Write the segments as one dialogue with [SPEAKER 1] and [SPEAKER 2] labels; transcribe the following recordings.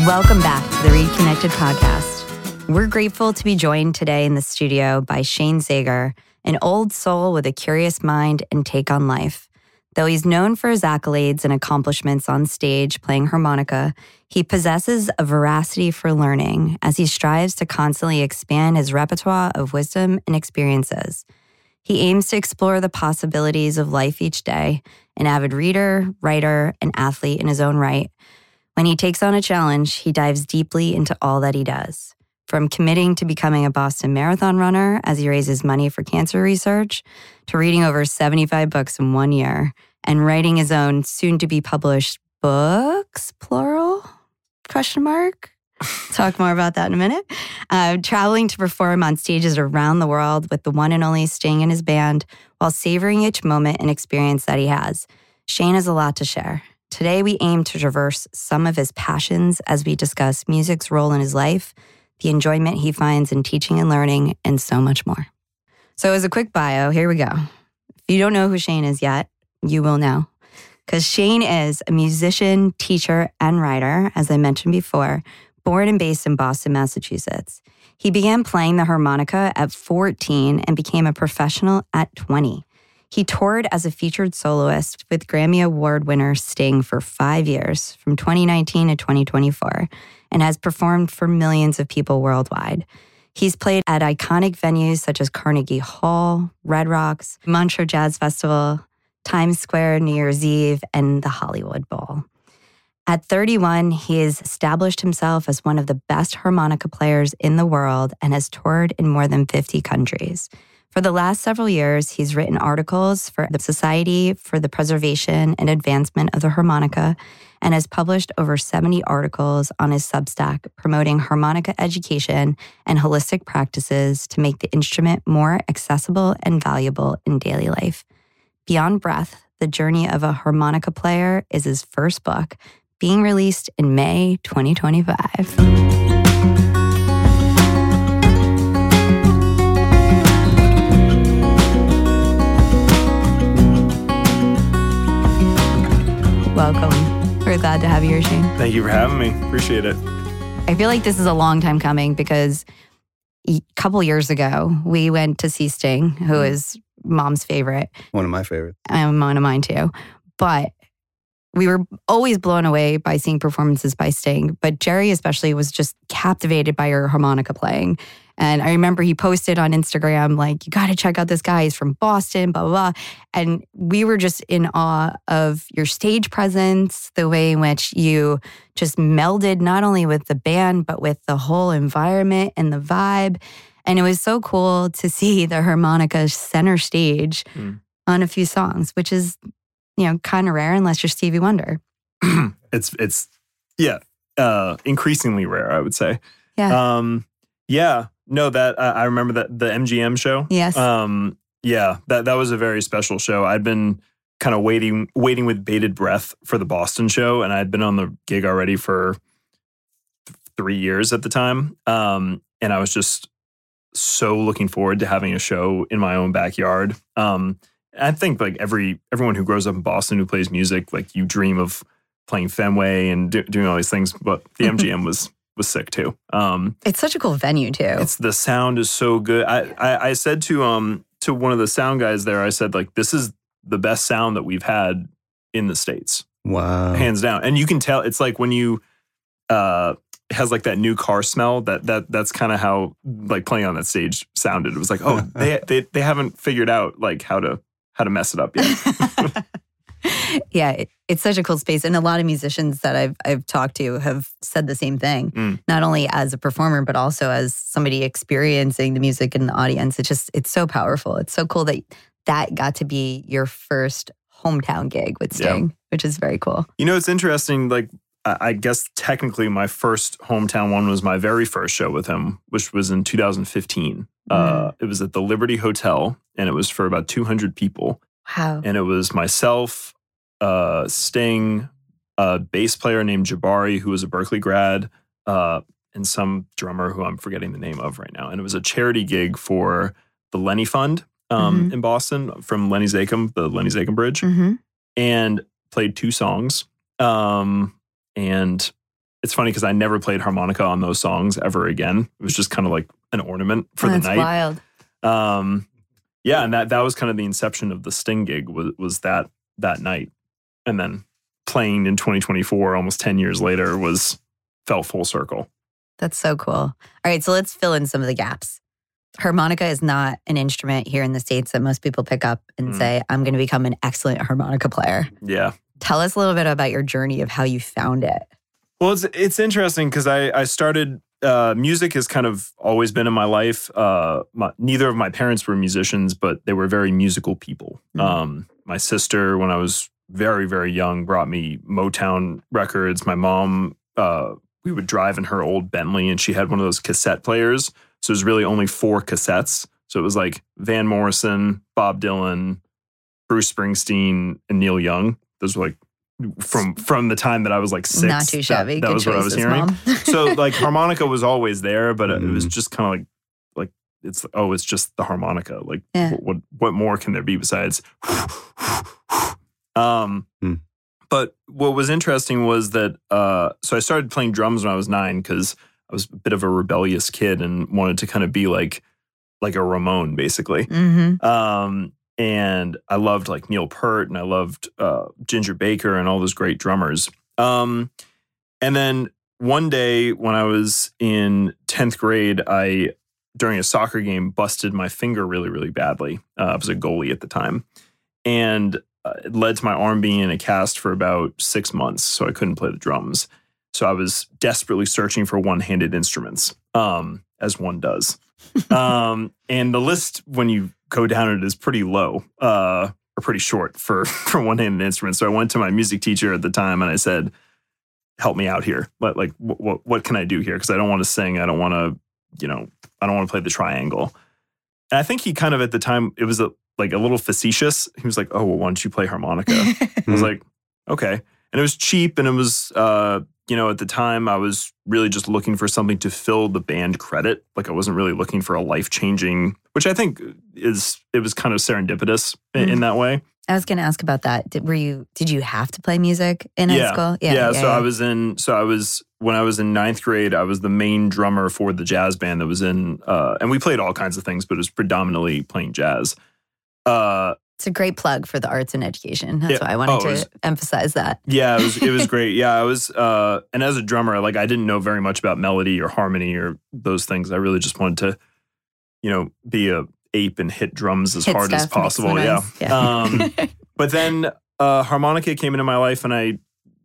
[SPEAKER 1] Welcome back to the Read Connected podcast. We're grateful to be joined today in the studio by Shane Zager, an old soul with a curious mind and take on life. Though he's known for his accolades and accomplishments on stage playing harmonica, he possesses a veracity for learning as he strives to constantly expand his repertoire of wisdom and experiences. He aims to explore the possibilities of life each day, an avid reader, writer, and athlete in his own right. When he takes on a challenge, he dives deeply into all that he does. From committing to becoming a Boston Marathon runner as he raises money for cancer research, to reading over 75 books in 1 year, and writing his own soon-to-be-published books, plural, question mark? Talk more about that in a minute. Traveling to perform on stages around the world with the one and only Sting and his band while savoring each moment and experience that he has. Shane has a lot to share. Today, we aim to traverse some of his passions as we discuss music's role in his life, the enjoyment he finds in teaching and learning, and so much more. So as a quick bio, here we go. If you don't know who Shane is yet, you will now. Because Shane is a musician, teacher, and writer, as I mentioned before, born and based in Boston, Massachusetts. He began playing the harmonica at 14 and became a professional at 20. He toured as a featured soloist with Grammy Award winner Sting for 5 years, from 2019 to 2024, and has performed for millions of people worldwide. He's played at iconic venues such as Carnegie Hall, Red Rocks, Montreux Jazz Festival, Times Square, New Year's Eve, and the Hollywood Bowl. At 31, he has established himself as one of the best harmonica players in the world and has toured in more than 50 countries. For the last several years, he's written articles for the Society for the Preservation and Advancement of the Harmonica and has published over 70 articles on his Substack promoting harmonica education and holistic practices to make the instrument more accessible and valuable in daily life. Beyond Breath, The Journey of a Harmonica Player is his first book, being released in May 2025. Welcome. We're glad to have you here, Shane.
[SPEAKER 2] Thank you for having me. Appreciate it.
[SPEAKER 1] I feel like this is a long time coming because a couple years ago, we went to see Sting, who is Mom's favorite.
[SPEAKER 3] One of my favorites.
[SPEAKER 1] One of mine too. But we were always blown away by seeing performances by Sting. But Jerry especially was just captivated by your harmonica playing. And I remember he posted on Instagram, like, you got to check out this guy. He's from Boston, blah, blah, blah. And we were just in awe of your stage presence, the way in which you just melded not only with the band, but with the whole environment and the vibe. And it was so cool to see the harmonica center stage on a few songs, which is, kind of rare unless you're Stevie Wonder.
[SPEAKER 2] It's increasingly rare, I would say.
[SPEAKER 1] Yeah.
[SPEAKER 2] No, that I remember that the MGM show.
[SPEAKER 1] Yes.
[SPEAKER 2] That was a very special show. I'd been kind of waiting with bated breath for the Boston show, and I'd been on the gig already for 3 years at the time. And I was just so looking forward to having a show in my own backyard. I think like everyone who grows up in Boston who plays music, like you dream of playing Fenway and doing all these things, but the MGM was sick too.
[SPEAKER 1] It's such a cool venue too.
[SPEAKER 2] The sound is so good. I said to one of the sound guys there, I said, like, this is the best sound that we've had in the States.
[SPEAKER 3] Wow.
[SPEAKER 2] Hands down. And you can tell it's like when you it has like that new car smell, that's kind of how like playing on that stage sounded. It was like, oh, they haven't figured out like how to mess it up yet.
[SPEAKER 1] Yeah, it's such a cool space. And a lot of musicians that I've talked to have said the same thing, not only as a performer, but also as somebody experiencing the music in the audience. It's so powerful. It's so cool that got to be your first hometown gig with Sting, which is very cool.
[SPEAKER 2] It's interesting. Like, I guess technically my first hometown one was my very first show with him, which was in 2015. It was at the Liberty Hotel, and it was for about 200 people.
[SPEAKER 1] Wow.
[SPEAKER 2] And it was myself, Sting, a bass player named Jabari, who was a Berkeley grad, and some drummer who I'm forgetting the name of right now. And it was a charity gig for the Lenny Fund in Boston from Lenny Zakem, the Lenny Zakem Bridge, and played 2 songs. And it's funny because I never played harmonica on those songs ever again. It was just kind of like an ornament for the night.
[SPEAKER 1] That's wild.
[SPEAKER 2] Yeah, and that was kind of the inception of the Sting gig was that night. And then playing in 2024, almost 10 years later, felt full circle.
[SPEAKER 1] That's so cool. All right, so let's fill in some of the gaps. Harmonica is not an instrument here in the States that most people pick up and say, I'm going to become an excellent harmonica player.
[SPEAKER 2] Yeah.
[SPEAKER 1] Tell us a little bit about your journey of how you found it.
[SPEAKER 2] Well, it's interesting because I started, music has kind of always been in my life. Neither of my parents were musicians, but they were very musical people. My sister, when I was very, very young, brought me Motown records. My mom, we would drive in her old Bentley and she had one of those cassette players. So it was really only 4 cassettes. So it was like Van Morrison, Bob Dylan, Bruce Springsteen, and Neil Young. Those were like from the time that I was like 6.
[SPEAKER 1] Not too shabby.
[SPEAKER 2] That was what I was hearing.
[SPEAKER 1] Mom.
[SPEAKER 2] So like harmonica was always there, but it was just kind of like it's just the harmonica. Like what more can there be besides? But what was interesting was that so I started playing drums when I was 9 because I was a bit of a rebellious kid and wanted to kind of be like a Ramone, basically.
[SPEAKER 1] Mm-hmm.
[SPEAKER 2] And I loved like Neil Peart and I loved Ginger Baker and all those great drummers. And then one day when I was in 10th grade, I, during a soccer game, busted my finger really, really badly. I was a goalie at the time. And it led to my arm being in a cast for about 6 months, so I couldn't play the drums. So I was desperately searching for one-handed instruments, as one does. And the list, when you go down it, is pretty low, or pretty short for one-handed instruments. So I went to my music teacher at the time and I said, help me out here. Like, what can I do here? Because I don't want to sing. I don't want to, I don't want to play the triangle. And I think he kind of, at the time, it was a little facetious. He was like, oh, well, why don't you play harmonica? I was like, okay. And it was cheap. And it was, at the time, I was really just looking for something to fill the band credit. Like I wasn't really looking for a life-changing, which I think it was kind of serendipitous in that way.
[SPEAKER 1] I was going to ask about that. Did you have to play music in high school?
[SPEAKER 2] Yeah. When I was in 9th grade, I was the main drummer for the jazz band that was in, and we played all kinds of things, but it was predominantly playing jazz.
[SPEAKER 1] It's a great plug for the arts and education. That's why I wanted to emphasize that. Yeah,
[SPEAKER 2] it was great. Yeah, I was, and as a drummer, like I didn't know very much about melody or harmony or those things. I really just wanted to, be a ape and hit drums as hard as possible. Yeah. But then harmonica came into my life, and I,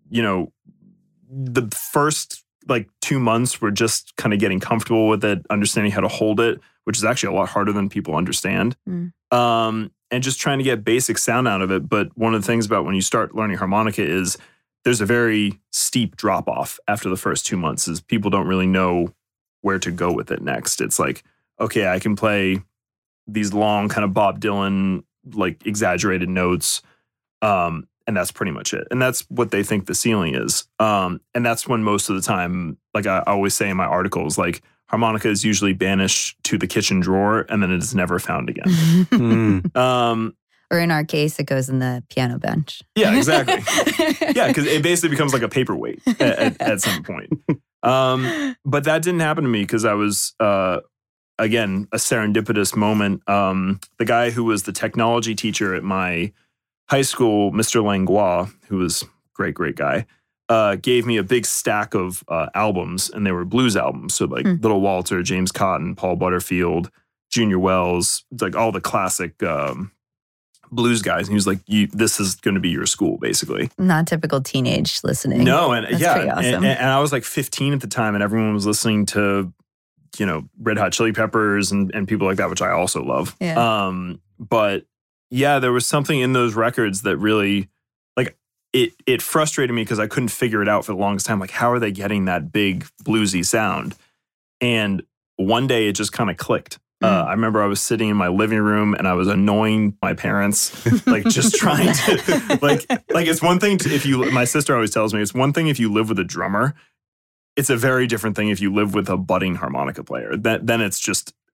[SPEAKER 2] the first 2 months were just kind of getting comfortable with it, understanding how to hold it, which is actually a lot harder than people understand. And just trying to get basic sound out of it. But one of the things about when you start learning harmonica is there's a very steep drop off after the first 2 months, is people don't really know where to go with it next. It's like, okay, I can play these long kind of Bob Dylan, exaggerated notes. And that's pretty much it. And that's what they think the ceiling is. And that's when most of the time, I always say in my articles, harmonica is usually banished to the kitchen drawer and then it is never found again.
[SPEAKER 1] Or in our case, it goes in the piano bench.
[SPEAKER 2] Yeah, exactly. Yeah, because it basically becomes like a paperweight at some point. But that didn't happen to me because I was, again, a serendipitous moment. The guy who was the technology teacher at my high school, Mr. Langlois, who was a great guy, gave me a big stack of albums, and they were blues albums. So Little Walter, James Cotton, Paul Butterfield, Junior Wells, all the classic blues guys. And he was like, this is going to be your school, basically.
[SPEAKER 1] Not typical teenage listening.
[SPEAKER 2] No, and
[SPEAKER 1] That's pretty awesome.
[SPEAKER 2] and I was 15 at the time, and everyone was listening to, Red Hot Chili Peppers and people like that, which I also love.
[SPEAKER 1] Yeah.
[SPEAKER 2] But yeah, there was something in those records that really, it frustrated me because I couldn't figure it out for the longest time. How are they getting that big bluesy sound? And one day it just kind of clicked. I remember I was sitting in my living room and I was annoying my parents, just trying to, it's one thing my sister always tells me, it's one thing if you live with a drummer. It's a very different thing if you live with a budding harmonica player. Then it's just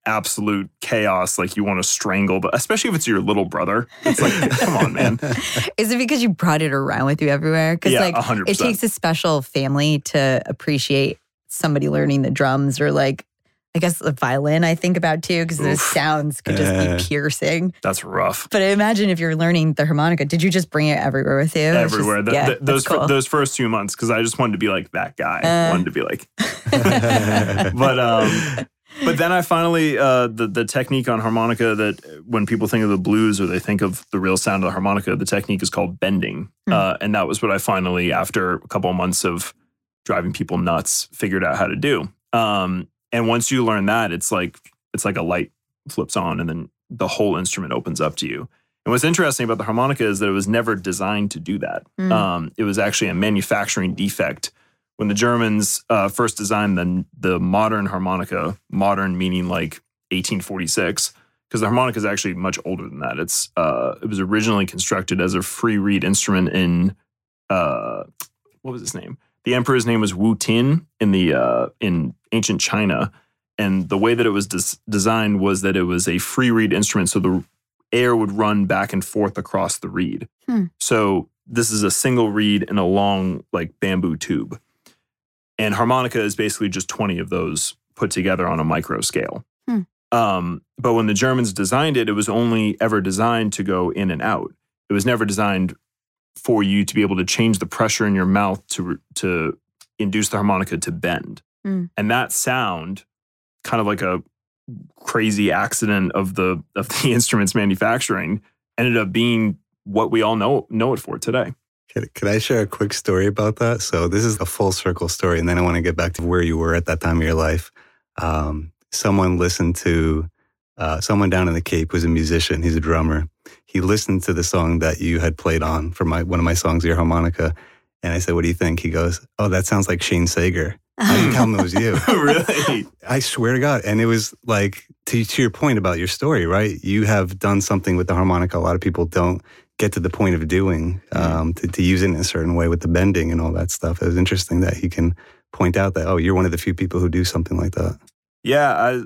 [SPEAKER 2] absolute chaos. Like you want to strangle, especially if it's your little brother. It's like, come on, man.
[SPEAKER 1] Is it because you brought it around with you everywhere? Because
[SPEAKER 2] Yeah,
[SPEAKER 1] like
[SPEAKER 2] 100%.
[SPEAKER 1] it takes a special family to appreciate somebody learning the drums, or like, I guess the violin I think about too, because the sounds could just be piercing.
[SPEAKER 2] That's rough.
[SPEAKER 1] But I imagine if you're learning the harmonica, did you just bring it everywhere with you?
[SPEAKER 2] Everywhere.
[SPEAKER 1] That's cool.
[SPEAKER 2] Those first 2 months, because I just wanted to be like that guy. I wanted to be like. But then I finally, the technique on harmonica, that when people think of the blues or they think of the real sound of the harmonica, the technique is called bending. And that was what I finally, after a couple of months of driving people nuts, figured out how to do. And once you learn that, it's like a light flips on and then the whole instrument opens up to you. And what's interesting about the harmonica is that it was never designed to do that. It was actually a manufacturing defect. When the Germans first designed the modern harmonica, modern meaning like 1846, because the harmonica is actually much older than that. It was originally constructed as a free reed instrument in what was his name? The emperor's name was Wu Tin in ancient China, and the way that it was designed was that it was a free reed instrument, so the air would run back and forth across the reed. So this is a single reed in a long like bamboo tube, and harmonica is basically just 20 of those put together on a micro scale. But when the Germans designed it, it was only ever designed to go in and out. It was never designed for you to be able to change the pressure in your mouth to induce the harmonica to bend. And that sound, kind of like a crazy accident of the instrument's manufacturing, ended up being what we all know it for today.
[SPEAKER 3] Could I share a quick story about that? So this is a full circle story, and then I want to get back to where you were at that time of your life. Someone listened to someone down in the Cape who's a musician. He's a drummer. He listened to the song that you had played on for one of my songs, your harmonica. And I said, "What do you think?" He goes, "Oh, that sounds like Shane Sager." How do you tell him it was you?
[SPEAKER 2] Really?
[SPEAKER 3] I swear to God. And it was like, to your point about your story, right? You have done something with the harmonica a lot of people don't get to the point of doing, to use it in a certain way with the bending and all that stuff. It was interesting that he can point out that, oh, you're one of the few people who do something like that.
[SPEAKER 2] Yeah,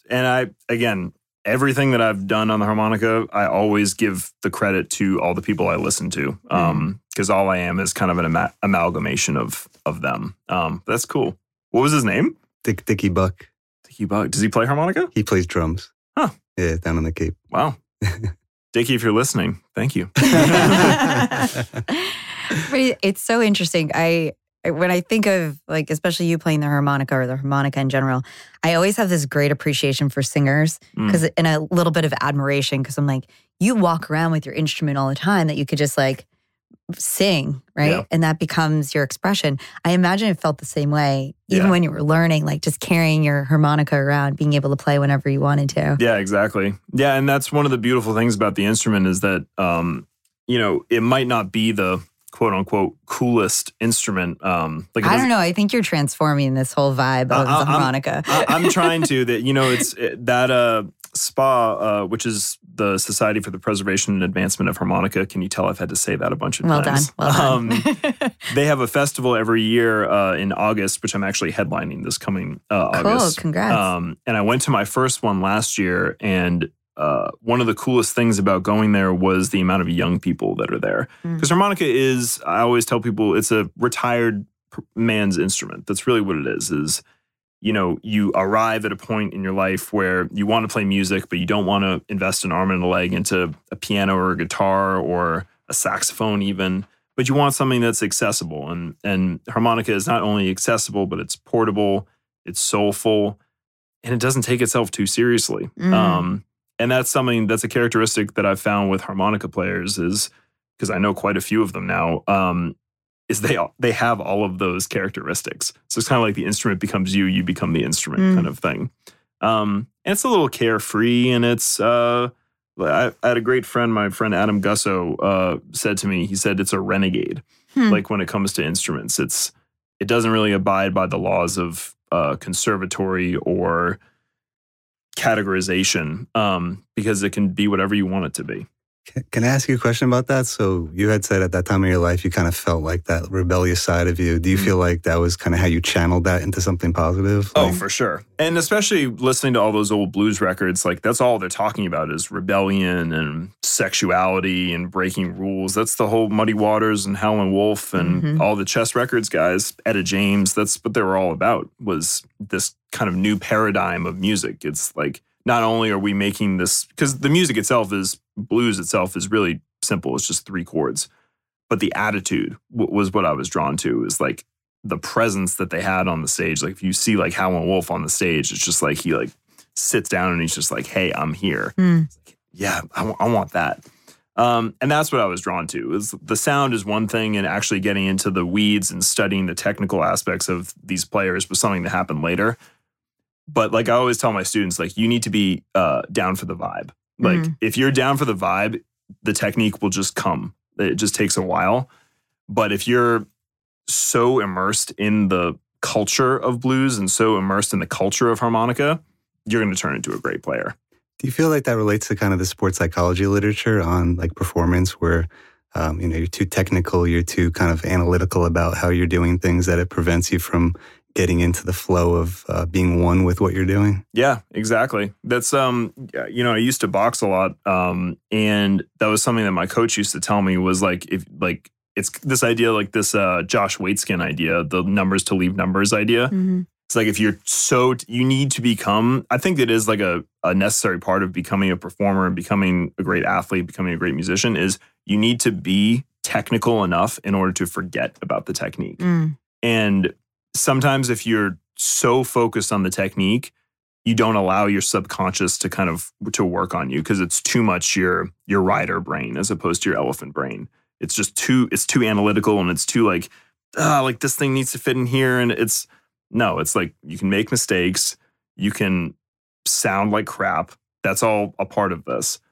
[SPEAKER 2] again, everything that I've done on the harmonica, I always give the credit to all the people I listen to, because all I am is kind of an amalgamation of them. That's cool. What was his name?
[SPEAKER 3] Dickie Buck.
[SPEAKER 2] Dickie Buck. Does he play harmonica?
[SPEAKER 3] He plays drums.
[SPEAKER 2] Huh.
[SPEAKER 3] Yeah, down in the Cape.
[SPEAKER 2] Wow. Dickie, if you're listening, thank you.
[SPEAKER 1] It's so interesting. When I think of, like, especially you playing the harmonica or the harmonica in general, I always have this great appreciation for singers, and a little bit of admiration, because I'm like, you walk around with your instrument all the time that you could just like sing, right?
[SPEAKER 2] Yeah.
[SPEAKER 1] And that becomes your expression. I imagine it felt the same way, even when you were learning, like just carrying your harmonica around, being able to play whenever you wanted to.
[SPEAKER 2] Yeah, exactly. Yeah, and that's one of the beautiful things about the instrument is that, it might not be the quote unquote coolest instrument. I don't
[SPEAKER 1] know. I think you're transforming this whole vibe of the harmonica.
[SPEAKER 2] I'm trying to. It's that SPA, which is the Society for the Preservation and Advancement of Harmonica. Can you tell I've had to say that a bunch of times?
[SPEAKER 1] Well done.
[SPEAKER 2] They have a festival every year in August, which I'm actually headlining this coming August.
[SPEAKER 1] Cool, congrats.
[SPEAKER 2] And I went to my first one last year, and one of the coolest things about going there was the amount of young people that are there. Because harmonica is, I always tell people, it's a retired man's instrument. That's really what it is, you arrive at a point in your life where you want to play music, but you don't want to invest an arm and a leg into a piano or a guitar or a saxophone even, but you want something that's accessible. And harmonica is not only accessible, but it's portable, it's soulful, and it doesn't take itself too seriously. And that's a characteristic that I've found with harmonica players, is because I know quite a few of them now, is they have all of those characteristics. So it's kind of like the instrument becomes you, you become the instrument kind of thing. And it's a little carefree, and it's, I had a great friend, my friend Adam Gusso, said to me, he said it's a renegade. Like when it comes to instruments, it doesn't really abide by the laws of conservatory or categorization, because it can be whatever you want it to be.
[SPEAKER 3] Can I ask you a question about that? So you had said at that time of your life, you kind of felt like that rebellious side of you. Do you feel like that was kind of how you channeled that into something positive?
[SPEAKER 2] Oh, for sure. And especially listening to all those old blues records, like that's all they're talking about is rebellion and sexuality and breaking rules. That's the whole Muddy Waters and Howlin' Wolf and all the Chess Records guys, Etta James. That's what they were all about, was this kind of new paradigm of music. It's like, not only are we making this, because the music itself is, blues itself is really simple. It's just 3 chords. But the attitude was what I was drawn to, is like the presence that they had on the stage. Like if you see like Howlin' Wolf on the stage, it's just like he like sits down and he's just like, hey, I'm here. Like, yeah, I want that. And that's what I was drawn to. Is the sound is one thing, and actually getting into the weeds and studying the technical aspects of these players was something that happened later. But like I always tell my students, like you need to be down for the vibe. Like if you're down for the vibe, the technique will just come. It just takes a while. But if you're so immersed in the culture of blues and so immersed in the culture of harmonica, you're going to turn into a great player.
[SPEAKER 3] Do you feel like that relates to kind of the sports psychology literature on like performance, where you're too technical, you're too kind of analytical about how you're doing things, that it prevents you from getting into the flow of being one with what you're doing?
[SPEAKER 2] Yeah, exactly. That's, I used to box a lot. And that was something that my coach used to tell me was like, it's this idea, like this Josh Waitzkin idea, the numbers to leave numbers idea. It's like, if you're you need to become, I think it is like a necessary part of becoming a performer and becoming a great athlete, becoming a great musician, is you need to be technical enough in order to forget about the technique. And sometimes if you're so focused on the technique, you don't allow your subconscious to kind of to work on you, because it's too much your rider brain as opposed to your elephant brain. It's just too analytical, and it's too like this thing needs to fit in here. And it's like you can make mistakes. You can sound like crap. That's all a part of this.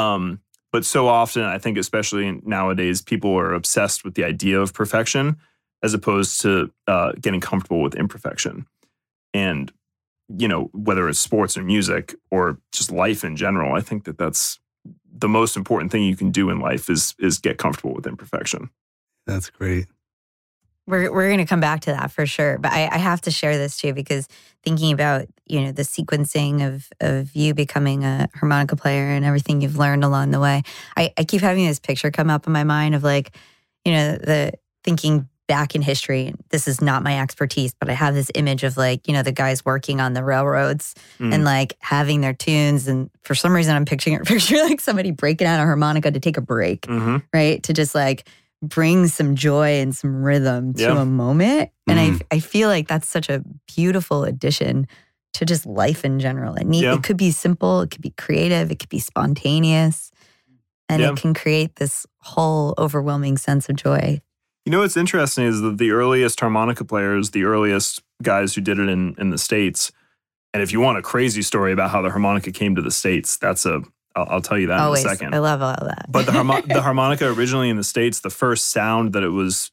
[SPEAKER 2] But so often, I think especially nowadays, people are obsessed with the idea of perfection as opposed to getting comfortable with imperfection. And, whether it's sports or music or just life in general, I think that's the most important thing you can do in life is get comfortable with imperfection.
[SPEAKER 3] That's great.
[SPEAKER 1] We're going to come back to that for sure. But I have to share this too, because thinking about, the sequencing of you becoming a harmonica player and everything you've learned along the way, I keep having this picture come up in my mind of like, the thinking back in history. This is not my expertise, but I have this image of like, the guys working on the railroads and like having their tunes. And for some reason, I'm picturing like somebody breaking out a harmonica to take a break, right? To just like bring some joy and some rhythm to a moment. And I feel like that's such a beautiful addition to just life in general. It could be simple, it could be creative, it could be spontaneous, and it can create this whole overwhelming sense of joy.
[SPEAKER 2] What's interesting is that the earliest harmonica players, the earliest guys who did it in the States, and if you want a crazy story about how the harmonica came to the States, I'll tell you that in a second.
[SPEAKER 1] I love all of that.
[SPEAKER 2] But the harmonica originally in the States, the first sound that it was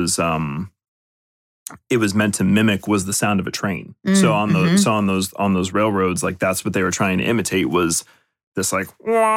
[SPEAKER 2] meant to mimic was the sound of a train. So on those railroads, like that's what they were trying to imitate, was this like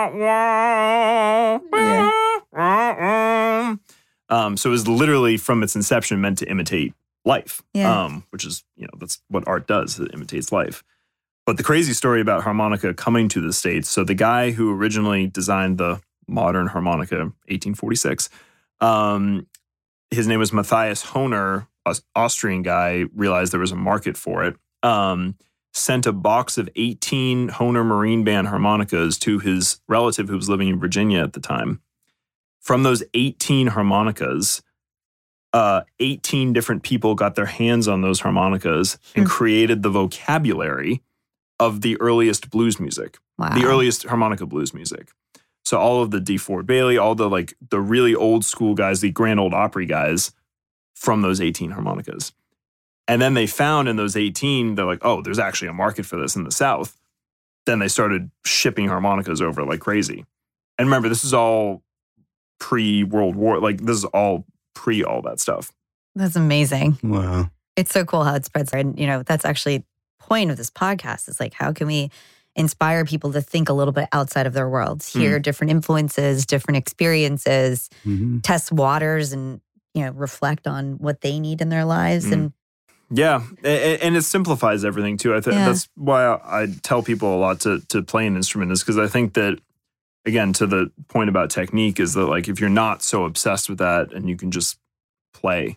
[SPEAKER 2] so it was literally from its inception meant to imitate life, which is, that's what art does. It imitates life. But the crazy story about harmonica coming to the States, so the guy who originally designed the modern harmonica, 1846, his name was Matthias Hohner, an Austrian guy, realized there was a market for it, sent a box of 18 Hohner Marine Band harmonicas to his relative who was living in Virginia at the time. From those 18 harmonicas, 18 different people got their hands on those harmonicas and created the vocabulary of the earliest blues music, the earliest harmonica blues music. So all of the D. Ford Bailey, all the like the really old school guys, the Grand Ole Opry guys from those 18 harmonicas. And then they found in those 18, they're like, oh, there's actually a market for this in the South. Then they started shipping harmonicas over like crazy. And remember, this is all pre-World War. Like this is all pre all that stuff.
[SPEAKER 1] That's amazing.
[SPEAKER 3] Wow.
[SPEAKER 1] It's so cool how it spreads. And, that's actually point of this podcast is like, how can we inspire people to think a little bit outside of their worlds, hear different influences, different experiences, test waters, and reflect on what they need in their lives. And
[SPEAKER 2] yeah, and it simplifies everything too. I think that's why I tell people a lot to play an instrument, is because I think that, again, to the point about technique, is that like if you're not so obsessed with that and you can just play,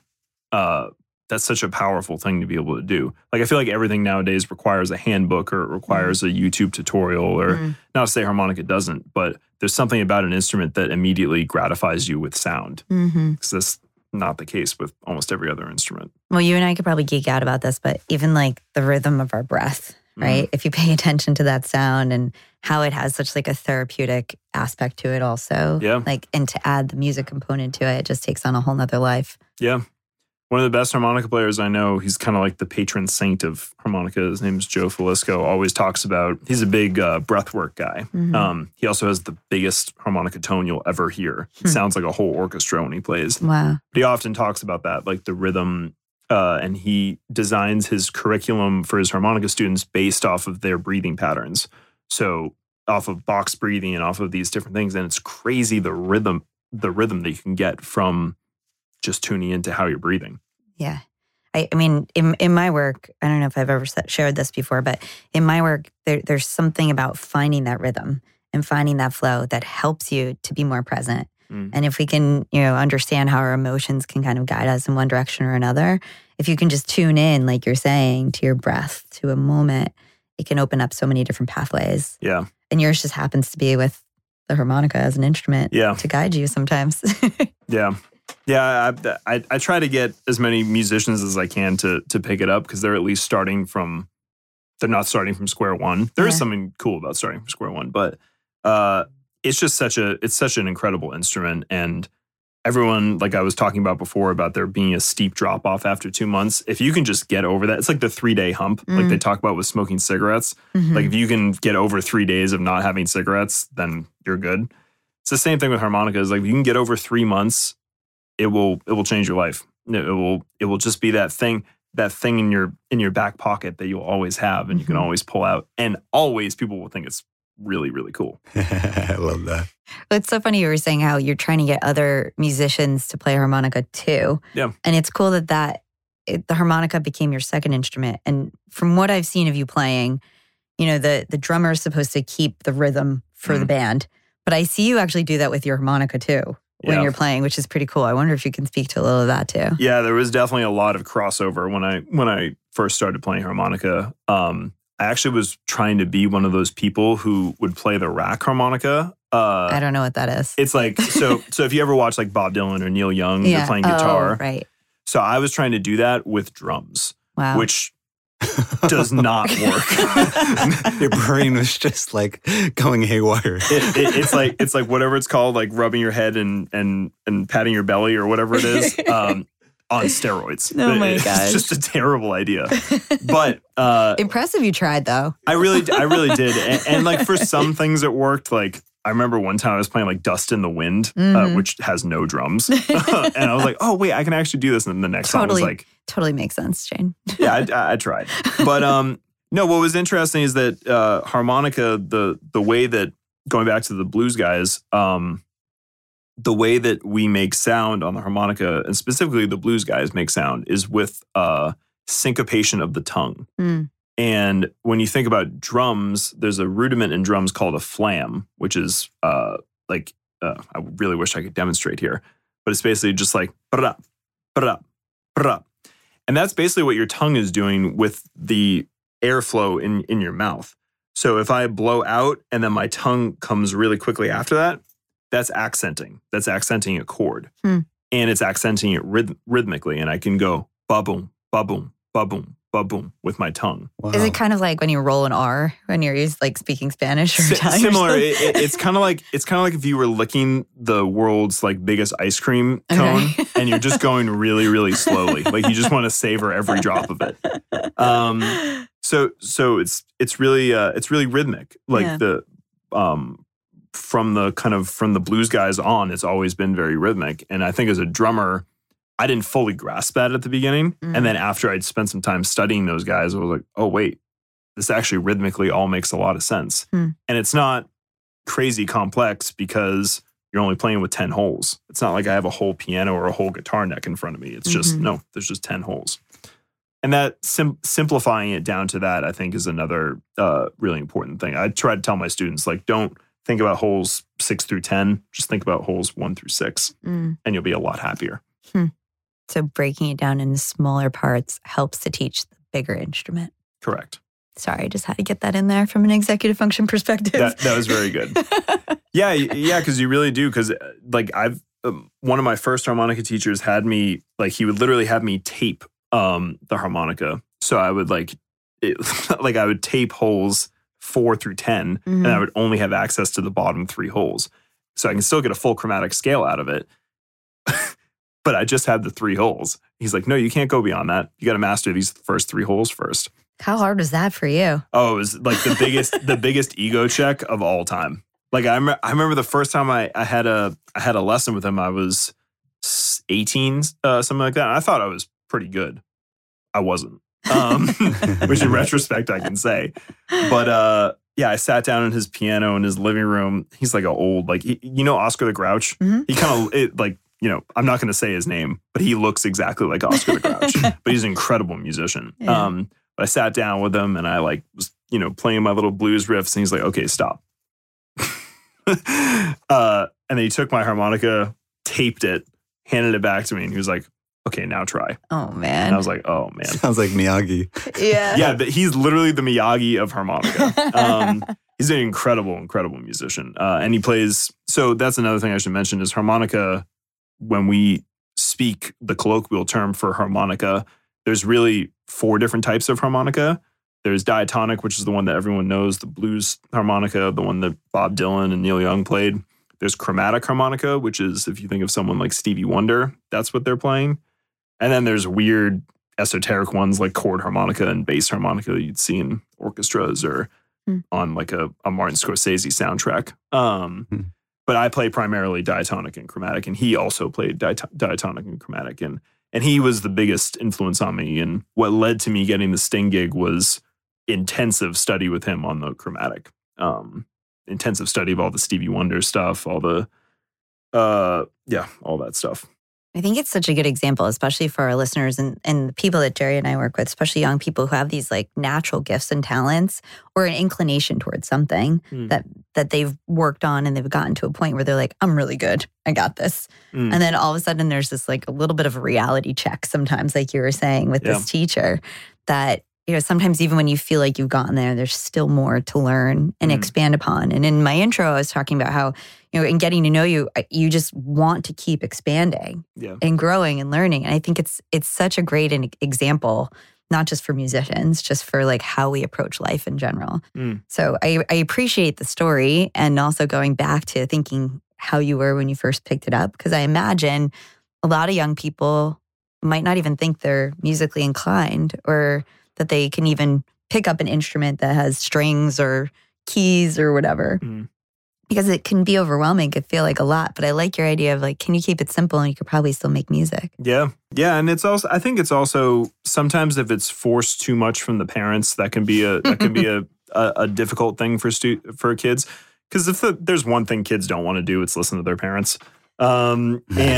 [SPEAKER 2] that's such a powerful thing to be able to do. Like I feel like everything nowadays requires a handbook or it requires a YouTube tutorial, or not to say harmonica doesn't, but there's something about an instrument that immediately gratifies you with sound. Because that's not the case with almost every other instrument.
[SPEAKER 1] Well, you and I could probably geek out about this, but even like the rhythm of our breath, right? If you pay attention to that sound and how it has such like a therapeutic aspect to it also.
[SPEAKER 2] Yeah.
[SPEAKER 1] Like, and to add the music component to it, it just takes on a whole nother life.
[SPEAKER 2] Yeah. One of the best harmonica players I know, he's kind of like the patron saint of harmonica. His name's Joe Falisco. Always talks about, he's a big breathwork guy. He also has the biggest harmonica tone you'll ever hear. It sounds like a whole orchestra when he plays.
[SPEAKER 1] Wow.
[SPEAKER 2] But he often talks about that, like the rhythm, and he designs his curriculum for his harmonica students based off of their breathing patterns. So off of box breathing and off of these different things. And it's crazy the rhythm that you can get from just tuning into how you're breathing.
[SPEAKER 1] Yeah. I mean, in my work, I don't know if I've ever shared this before, but in my work, there's something about finding that rhythm and finding that flow that helps you to be more present. And if we can, understand how our emotions can kind of guide us in one direction or another, if you can just tune in, like you're saying, to your breath, to a moment, it can open up so many different pathways.
[SPEAKER 2] Yeah.
[SPEAKER 1] And yours just happens to be with the harmonica as an instrument to guide you sometimes.
[SPEAKER 2] Yeah. Yeah, I try to get as many musicians as I can to pick it up, because they're at least they're not starting from square one. There is something cool about starting from square one, but it's just such an incredible instrument. And everyone, like I was talking about before, about there being a steep drop off after 2 months, if you can just get over that, it's like the 3-day hump, like they talk about with smoking cigarettes. Like if you can get over 3 days of not having cigarettes, then you're good. It's the same thing with harmonicas. Like if you can get over 3 months, it will change your life. It will just be that thing in your back pocket that you'll always have and you can always pull out. And always people will think it's really, really cool.
[SPEAKER 3] I love that.
[SPEAKER 1] It's so funny you were saying how you're trying to get other musicians to play harmonica too.
[SPEAKER 2] Yeah.
[SPEAKER 1] And it's cool that the harmonica became your second instrument. And from what I've seen of you playing, the drummer is supposed to keep the rhythm for the band. But I see you actually do that with your harmonica too when you're playing, which is pretty cool. I wonder if you can speak to a little of that too.
[SPEAKER 2] Yeah, there was definitely a lot of crossover when I first started playing harmonica. I actually was trying to be one of those people who would play the rack harmonica.
[SPEAKER 1] I don't know what that is.
[SPEAKER 2] It's like, so if you ever watch like Bob Dylan or Neil Young, they're playing guitar.
[SPEAKER 1] Oh, right.
[SPEAKER 2] So I was trying to do that with drums, which does not work.
[SPEAKER 3] Your brain was just like going haywire.
[SPEAKER 2] It's like whatever it's called, like rubbing your head and patting your belly or whatever it is, on steroids.
[SPEAKER 1] Oh my gosh.
[SPEAKER 2] It's just a terrible idea. But
[SPEAKER 1] impressive you tried though.
[SPEAKER 2] I really did. And like for some things it worked. Like I remember one time I was playing like Dust in the Wind, which has no drums. And I was like, oh wait, I can actually do this. And then the next song was like,
[SPEAKER 1] totally makes sense, Shane.
[SPEAKER 2] Yeah, I tried. But no, what was interesting is that harmonica, the way that, going back to the blues guys, the way that we make sound on the harmonica, and specifically the blues guys make sound, is with syncopation of the tongue. And when you think about drums, there's a rudiment in drums called a flam, which is I really wish I could demonstrate here, but it's basically just like ba-da, ba-da, ba-da. And that's basically what your tongue is doing with the airflow in your mouth. So if I blow out and then my tongue comes really quickly after that, that's accenting. That's accenting a chord. And it's accenting it rhythmically. And I can go ba-boom, ba-boom, ba-boom, ba-boom with my tongue.
[SPEAKER 3] Wow.
[SPEAKER 1] Is it kind of like when you roll an R when you're like speaking Spanish or Italian?
[SPEAKER 2] Similar. It's kind of like if you were licking the world's like biggest ice cream cone and you're just going really, really slowly. Like you just want to savor every drop of it. So it's really rhythmic. Like from the blues guys on, it's always been very rhythmic. And I think as a drummer, I didn't fully grasp that at the beginning. And then after I'd spent some time studying those guys, I was like, oh, wait, this actually rhythmically all makes a lot of sense. And it's not crazy complex because you're only playing with 10 holes. It's not like I have a whole piano or a whole guitar neck in front of me. It's just, no, there's just 10 holes. And that simplifying it down to that, I think, is another really important thing. I try to tell my students, like, don't think about holes 6 through 10. Just think about holes 1 through 6, and you'll be a lot happier.
[SPEAKER 1] So breaking it down into smaller parts helps to teach the bigger instrument.
[SPEAKER 2] Correct.
[SPEAKER 1] Sorry, I just had to get that in there from an executive function perspective.
[SPEAKER 2] That was very good. Yeah, because you really do. Because like one of my first harmonica teachers had me, like, he would literally have me tape the harmonica. So I would I would tape holes 4 through 10, and I would only have access to the bottom 3 holes. So I can still get a full chromatic scale out of it. But I just had the 3 holes. He's like, no, you can't go beyond that. You got to master these first 3 holes first.
[SPEAKER 1] How hard was that for you?
[SPEAKER 2] Oh, it was like the biggest ego check of all time. Like I remember the first time I had a lesson with him. I was 18, something like that. And I thought I was pretty good. I wasn't, which in retrospect I can say. But yeah, I sat down in his piano in his living room. He's like an old, like Oscar the Grouch. He kind of I'm not going to say his name, but he looks exactly like Oscar the Grouch. But he's an incredible musician. Yeah. But I sat down with him and I was playing my little blues riffs, and he's like, okay, stop. And then he took my harmonica, taped it, handed it back to me, and he was like, okay, now try.
[SPEAKER 1] Oh, man.
[SPEAKER 2] And I was like, oh, man.
[SPEAKER 3] Sounds like Miyagi.
[SPEAKER 1] Yeah.
[SPEAKER 2] Yeah, but he's literally the Miyagi of harmonica. He's an incredible, incredible musician. And he plays, so that's another thing I should mention is harmonica, when we speak the colloquial term for harmonica, there's really 4 different types of harmonica. There's diatonic, which is the one that everyone knows, the blues harmonica, the one that Bob Dylan and Neil Young played. There's chromatic harmonica, which is, if you think of someone like Stevie Wonder, that's what they're playing. And then there's weird esoteric ones like chord harmonica and bass harmonica you'd see in orchestras or on like a Martin Scorsese soundtrack. But I play primarily diatonic and chromatic, and he also played diatonic and chromatic. And he was the biggest influence on me. And what led to me getting the Sting gig was intensive study with him on the chromatic. Intensive study of all the Stevie Wonder stuff, all the, all that stuff.
[SPEAKER 1] I think it's such a good example, especially for our listeners and the people that Jerry and I work with, especially young people who have these like natural gifts and talents or an inclination towards something that they've worked on, and they've gotten to a point where they're like, I'm really good. I got this. And then all of a sudden there's this like a little bit of a reality check sometimes, like you were saying with this teacher, that sometimes even when you feel like you've gotten there, there's still more to learn and expand upon. And in my intro, I was talking about how, in getting to know you, you just want to keep expanding and growing and learning. And I think it's such a great example, not just for musicians, just for like how we approach life in general. So I appreciate the story, and also going back to thinking how you were when you first picked it up, because I imagine a lot of young people might not even think they're musically inclined, or that they can even pick up an instrument that has strings or keys or whatever. Because it can be overwhelming. It could feel like a lot. But I like your idea of like, can you keep it simple and you could probably still make music? Yeah.
[SPEAKER 2] Yeah. And it's also, I think it's also sometimes if it's forced too much from the parents, that can be a difficult thing for kids. Because if there's one thing kids don't want to do, it's listen to their parents. I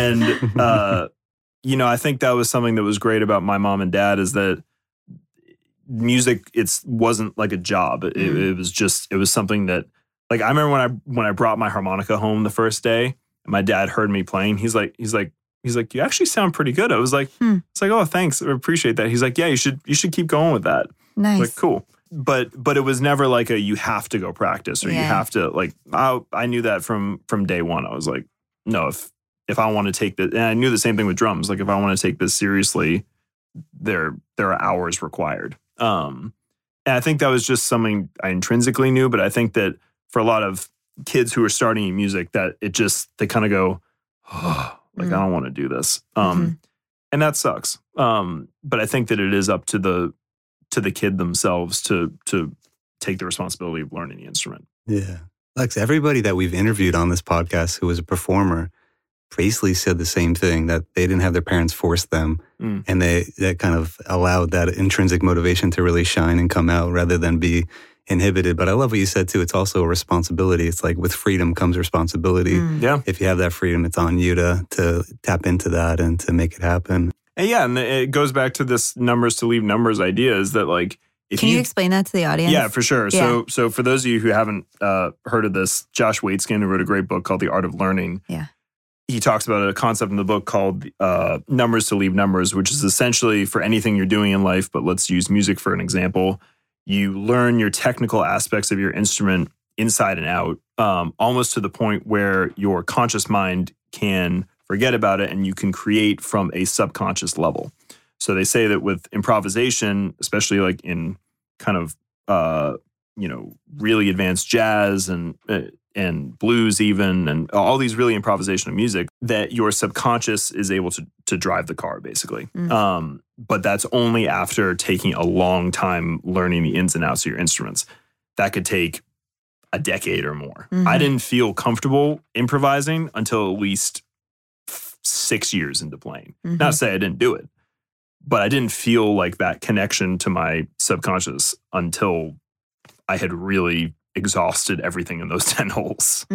[SPEAKER 2] think that was something that was great about my mom and dad, is that music, wasn't like a job. It was something that, like, I remember when I brought my harmonica home the first day and my dad heard me playing, he's like, you actually sound pretty good. I was like, it's like, oh, thanks. I appreciate that. He's like, yeah, you should keep going with that.
[SPEAKER 1] Nice.
[SPEAKER 2] Like, cool. But it was never like you have to go practice, or you have to, like, I knew that from day one. I was like, no, if I want to take this, and I knew the same thing with drums. Like, if I want to take this seriously, there are hours required. And I think that was just something I intrinsically knew, but I think that for a lot of kids who are starting in music, that they kind of go, oh, like, I don't want to do this. And that sucks. But I think that it is up to the kid themselves to take the responsibility of learning the instrument.
[SPEAKER 3] Yeah. Lex, everybody that we've interviewed on this podcast who was a performer, Priestley said the same thing, that they didn't have their parents force them, and that kind of allowed that intrinsic motivation to really shine and come out rather than be inhibited. But I love what you said too. It's also a responsibility. It's like with freedom comes responsibility.
[SPEAKER 2] Yeah.
[SPEAKER 3] If you have that freedom, it's on you to tap into that and to make it happen.
[SPEAKER 2] And yeah, and it goes back to this numbers to leave numbers idea, is that like, if
[SPEAKER 1] Can you explain that to the audience?
[SPEAKER 2] Yeah, for sure.
[SPEAKER 1] Yeah.
[SPEAKER 2] So for those of you who haven't heard of this, Josh Waitzkin, who wrote a great book called The Art of Learning, he talks about a concept in the book called numbers to leave numbers, which is essentially for anything you're doing in life, but let's use music for an example. You learn your technical aspects of your instrument inside and out, almost to the point where your conscious mind can forget about it and you can create from a subconscious level. So they say that with improvisation, especially like in kind of, really advanced jazz and blues even, and all these really improvisational music, that your subconscious is able to drive the car, basically. But that's only after taking a long time learning the ins and outs of your instruments. That could take a decade or more. I didn't feel comfortable improvising until at least 6 years into playing. Not to say I didn't do it, but I didn't feel like that connection to my subconscious until I had really exhausted everything in those 10 holes.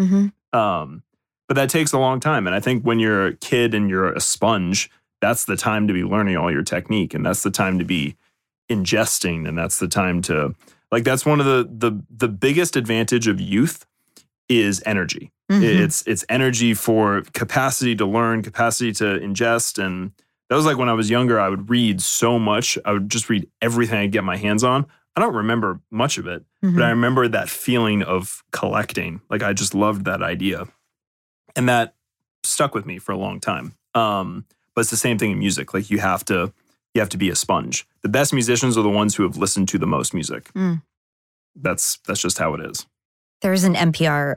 [SPEAKER 2] But that takes a long time. And I think when you're a kid and you're a sponge, that's the time to be learning all your technique. And that's the time to be ingesting. And that's the time to, like, that's one of the biggest advantage of youth is energy. It's energy for capacity to learn, capacity to ingest. And that was like when I was younger, I would read so much. I would just read everything I get my hands on. I don't remember much of it, but I remember that feeling of collecting. Like, I just loved that idea. And that stuck with me for a long time. But it's the same thing in music. Like, you have to be a sponge. The best musicians are the ones who have listened to the most music. That's just how it is.
[SPEAKER 1] There was an NPR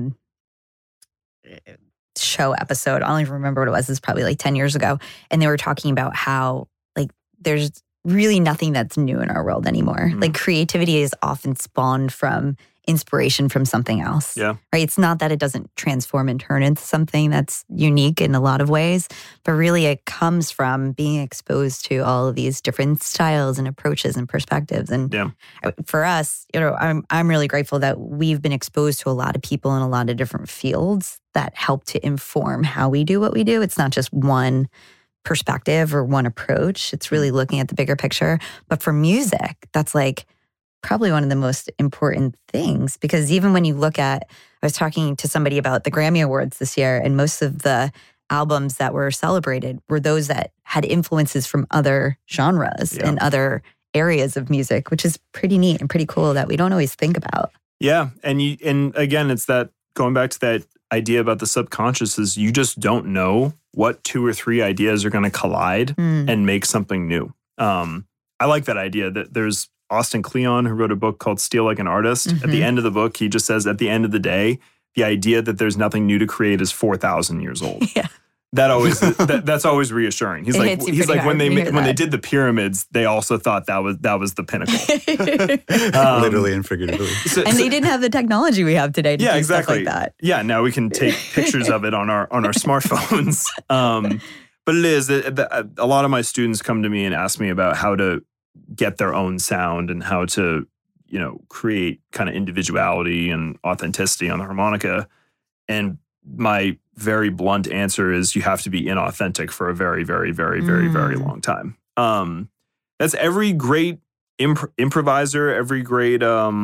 [SPEAKER 1] show episode. I don't even remember what it was. It's probably like 10 years ago. And they were talking about how, like, there's really nothing that's new in our world anymore. Like, creativity is often spawned from inspiration from something else.
[SPEAKER 2] Yeah.
[SPEAKER 1] Right? It's not that it doesn't transform and turn into something that's unique in a lot of ways, but really it comes from being exposed to all of these different styles and approaches and perspectives. And for us, I'm really grateful that we've been exposed to a lot of people in a lot of different fields that help to inform how we do what we do. It's not just one perspective or one approach. It's really looking at the bigger picture. But for music, that's like probably one of the most important things, because even when you look at, I was talking to somebody about the Grammy Awards this year, and most of the albums that were celebrated were those that had influences from other genres and other areas of music, which is pretty neat and pretty cool that we don't always think about.
[SPEAKER 2] Yeah. And again, it's that going back to that idea about the subconscious, is you just don't know what 2 or 3 ideas are going to collide and make something new. I like that idea. That there's Austin Kleon, who wrote a book called Steal Like an Artist. At the end of the book, he just says, at the end of the day, the idea that there's nothing new to create is 4,000 years old. That always that's always reassuring. He's like when they did the pyramids, they also thought that was the pinnacle.
[SPEAKER 3] Literally and figuratively.
[SPEAKER 1] And they didn't have the technology we have today to do
[SPEAKER 2] exactly.
[SPEAKER 1] stuff like that.
[SPEAKER 2] Yeah, now we can take pictures of it on our smartphones. But it is a lot of my students come to me and ask me about how to get their own sound and how to, create kind of individuality and authenticity on the harmonica. And my very blunt answer is you have to be inauthentic for a very, very, very, very, very long time. That's every great improviser, every great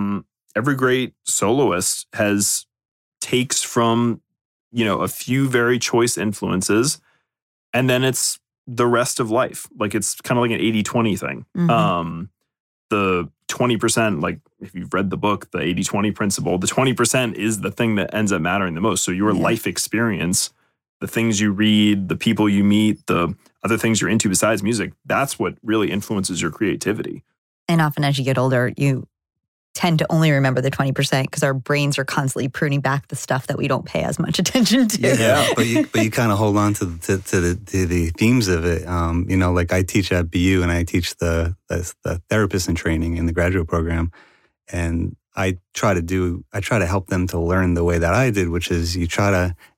[SPEAKER 2] soloist takes from, a few very choice influences, and then it's the rest of life. Like, it's kind of like an 80-20 thing. The 20%, like if you've read the book, the 80-20 principle, the 20% is the thing that ends up mattering the most. So your life experience, the things you read, the people you meet, the other things you're into besides music, that's what really influences your creativity.
[SPEAKER 1] And often as you get older, you tend to only remember the 20% because our brains are constantly pruning back the stuff that we don't pay as much attention to.
[SPEAKER 3] Yeah, but you kind of hold on to the themes of it. Like I teach at BU and I teach the therapists in training in the graduate program, and I try to help them to learn the way that I did, which is you try to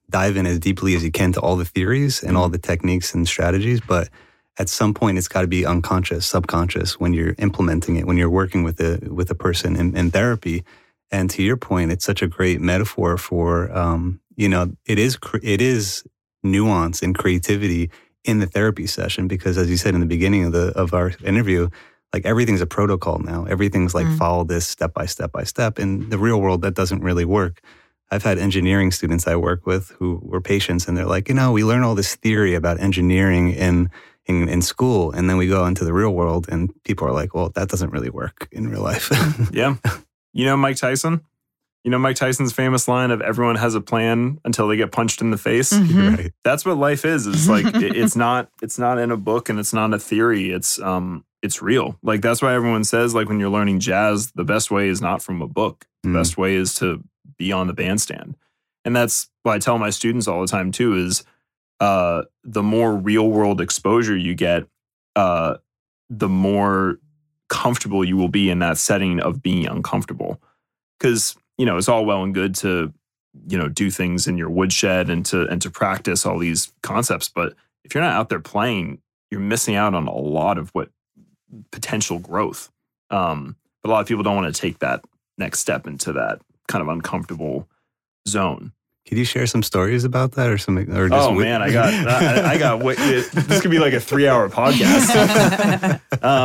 [SPEAKER 3] dive in as deeply as you can to all the theories and all the techniques and strategies. But at some point, it's got to be unconscious, subconscious when you're implementing it, when you're working with a person in therapy. And to your point, it's such a great metaphor for, it is nuance and creativity in the therapy session, because as you said in the beginning of our interview, like everything's a protocol now. Everything's like follow this step by step by step. In the real world, that doesn't really work. I've had engineering students I work with who were patients, and they're like, we learn all this theory about engineering in school, and then we go into the real world, and people are like, well, that doesn't really work in real life.
[SPEAKER 2] Yeah. Mike Tyson? Mike Tyson's famous line of everyone has a plan until they get punched in the face?
[SPEAKER 1] Mm-hmm.
[SPEAKER 3] Right.
[SPEAKER 2] That's what life is. It's like, it's not in a book and it's not a theory. It's real. Like, that's why everyone says, like, when you're learning jazz, the best way is not from a book. The best way is to be on the bandstand. And that's what I tell my students all the time too, is the more real world exposure you get, the more comfortable you will be in that setting of being uncomfortable. Because, it's all well and good to, do things in your woodshed and to practice all these concepts. But if you're not out there playing, you're missing out on a lot of what potential growth. But a lot of people don't want to take that next step into that kind of uncomfortable zone.
[SPEAKER 3] Could you share some stories about that, or something? Or just
[SPEAKER 2] man, I got. This could be like a 3-hour podcast.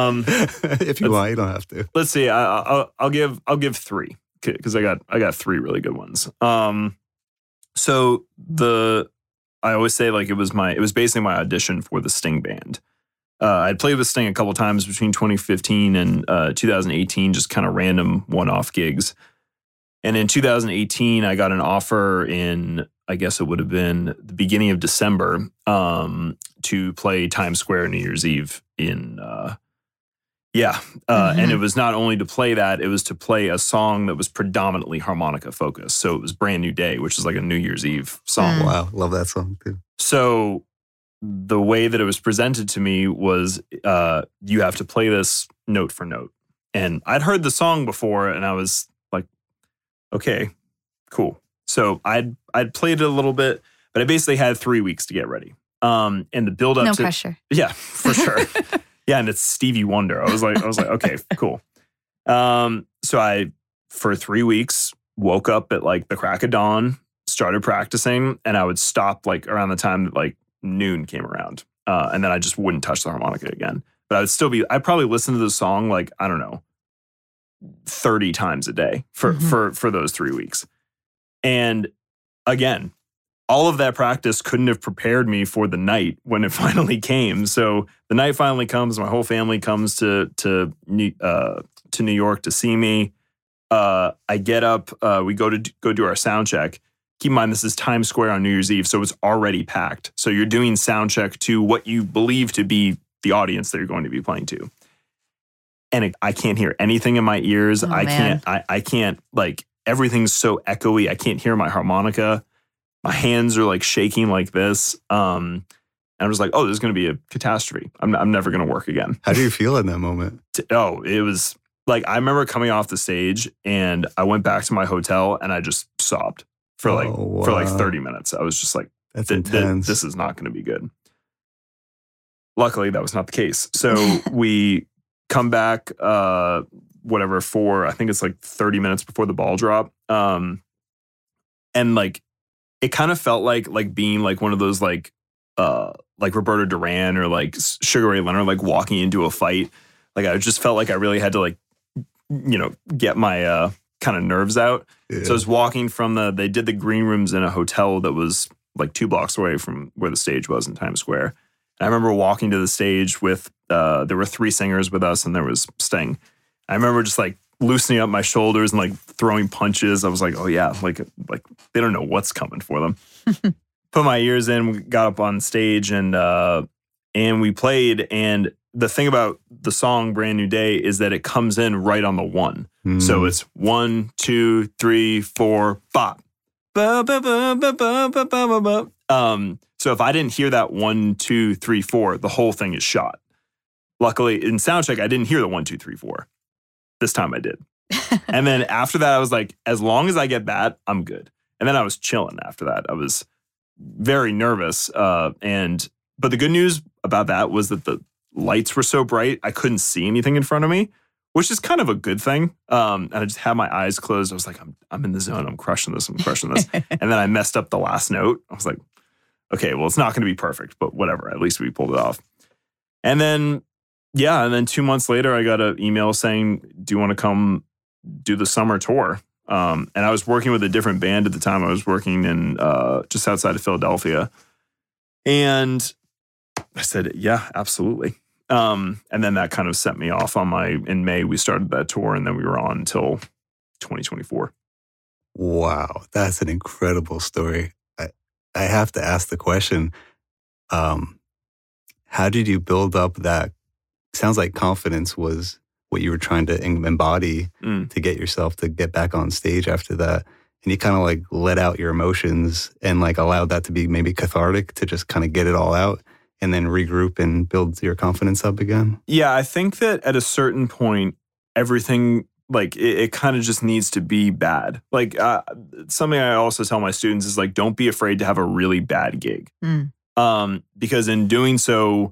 [SPEAKER 3] If you want, you don't have to.
[SPEAKER 2] Let's see. I'll give 3, because I got 3 really good ones. So I always say, like, it was basically my audition for the Sting band. I'd played with Sting a couple times between 2015 and 2018, just kind of random one-off gigs. And in 2018, I got an offer in, I guess it would have been the beginning of December, to play Times Square New Year's Eve in, and it was not only to play that, it was to play a song that was predominantly harmonica focused. So it was Brand New Day, which is like a New Year's Eve song.
[SPEAKER 3] Wow, love that song too.
[SPEAKER 2] So the way that it was presented to me was, you have to play this note for note. And I'd heard the song before, and I was like, okay, cool. So I'd played it a little bit, but I basically had 3 weeks to get ready. And the build up
[SPEAKER 1] no pressure.
[SPEAKER 2] Yeah, for sure. Yeah, and it's Stevie Wonder. I was like, okay, cool. So I, for 3 weeks, woke up at like the crack of dawn, started practicing, and I would stop like around the time that like noon came around. And then I just wouldn't touch the harmonica again. But I'd probably listen to the song like, I don't know, 30 times a day for those 3 weeks. And again, all of that practice couldn't have prepared me for the night when it finally came. So the night finally comes, my whole family comes to New York to see me. I get up, we go do our sound check. Keep in mind, this is Times Square on New Year's Eve, so it's already packed. So you're doing sound check to what you believe to be the audience that you're going to be playing to. And I can't hear anything in my ears.
[SPEAKER 1] Oh,
[SPEAKER 2] I
[SPEAKER 1] man.
[SPEAKER 2] can't, like, everything's so echoey. I can't hear my harmonica. My hands are like shaking like this. And I was like, oh, this is going to be a catastrophe. I'm never going to work again.
[SPEAKER 3] How do you feel in that moment?
[SPEAKER 2] It was like, I remember coming off the stage and I went back to my hotel and I just sobbed for like 30 minutes. I was just like,
[SPEAKER 3] that's intense.
[SPEAKER 2] This is not going to be good. Luckily, that was not the case. So we come back, I think it's like 30 minutes before the ball drop. And like, it kind of felt like being like one of those like Roberto Duran or like Sugar Ray Leonard, like walking into a fight. Like, I just felt like I really had to like, get my kind of nerves out. Yeah. So I was walking from they did the green rooms in a hotel that was like 2 blocks away from where the stage was in Times Square. And I remember walking to the stage with, there were 3 singers with us and there was Sting. I remember just like loosening up my shoulders and like throwing punches. I was like, oh yeah, like they don't know what's coming for them. Put my ears in, we got up on stage and we played. And the thing about the song Brand New Day is that it comes in right on the 1. So it's 1, 2, 3, 4, bop. Ba, ba, ba, ba, ba, ba, ba, ba, ba. So if I didn't hear that 1, 2, 3, 4, the whole thing is shot. Luckily, in soundcheck, I didn't hear the 1, 2, 3, 4. This time I did. And then after that, I was like, as long as I get that, I'm good. And then I was chilling after that. I was very nervous. But the good news about that was that the lights were so bright, I couldn't see anything in front of me, which is kind of a good thing. And I just had my eyes closed. I was like, I'm in the zone. I'm crushing this. And then I messed up the last note. I was like, okay, well, it's not going to be perfect, but whatever. At least we pulled it off. And then 2 months later, I got an email saying, do you want to come do the summer tour? And I was working with a different band at the time. I was working in just outside of Philadelphia. And I said, yeah, absolutely. And then that kind of set me off in May, we started that tour, and then we were on until 2024.
[SPEAKER 3] Wow, that's an incredible story. I have to ask the question, how did you build up that? Sounds like confidence was what you were trying to embody to get yourself to get back on stage after that. And you kind of like let out your emotions and like allowed that to be maybe cathartic to just kind of get it all out and then regroup and build your confidence up again.
[SPEAKER 2] Yeah, I think that at a certain point, everything like it kind of just needs to be bad. Like something I also tell my students is like, don't be afraid to have a really bad gig. Because in doing so,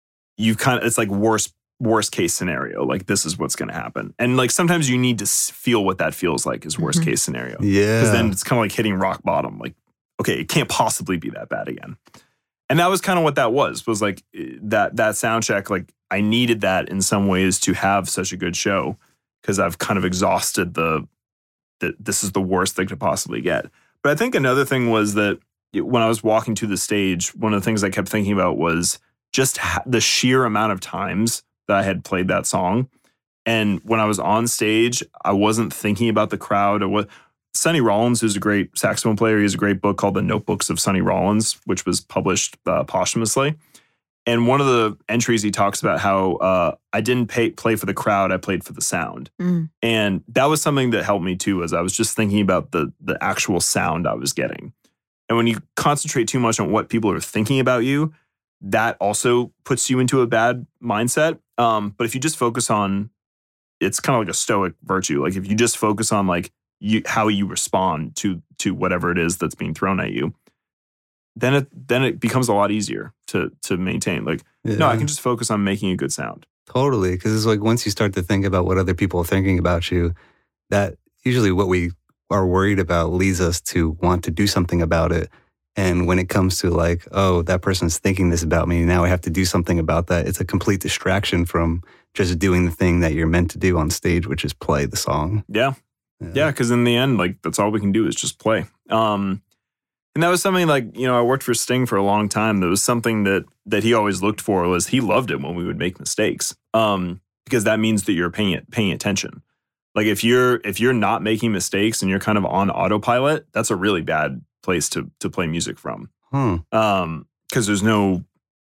[SPEAKER 2] it's like worst case scenario. Like this is what's going to happen. And like sometimes you need to feel what that feels like is worst case scenario.
[SPEAKER 3] Yeah.
[SPEAKER 2] Because then it's kind of like hitting rock bottom. Like, okay, it can't possibly be that bad again. And that was kind of what that was like that sound check. Like I needed that in some ways to have such a good show because I've kind of exhausted that this is the worst thing to possibly get. But I think another thing was that when I was walking to the stage, one of the things I kept thinking about was just the sheer amount of times that I had played that song. And when I was on stage, I wasn't thinking about the crowd or what. Sonny Rollins, who's a great saxophone player, he has a great book called The Notebooks of Sonny Rollins, which was published posthumously. And one of the entries, he talks about how I didn't play for the crowd, I played for the sound. And that was something that helped me too, as I was just thinking about the actual sound I was getting. And when you concentrate too much on what people are thinking about you, that also puts you into a bad mindset. But if you just focus on, it's kind of like a stoic virtue. Like if you just focus on like how you respond to whatever it is that's being thrown at you, then it becomes a lot easier to maintain. Like, no, I can just focus on making a good sound.
[SPEAKER 3] Totally. Because it's like once you start to think about what other people are thinking about you, that usually what we are worried about leads us to want to do something about it. And when it comes to like, oh, that person's thinking this about me, now I have to do something about that. It's a complete distraction from just doing the thing that you're meant to do on stage, which is play the song.
[SPEAKER 2] Yeah. Because in the end, like that's all we can do is just play. And that was something like, I worked for Sting for a long time. There was something that he always looked for was he loved it when we would make mistakes. Because that means that you're paying attention. Like if you're not making mistakes and you're kind of on autopilot, that's a really bad place to play music from. Because there's no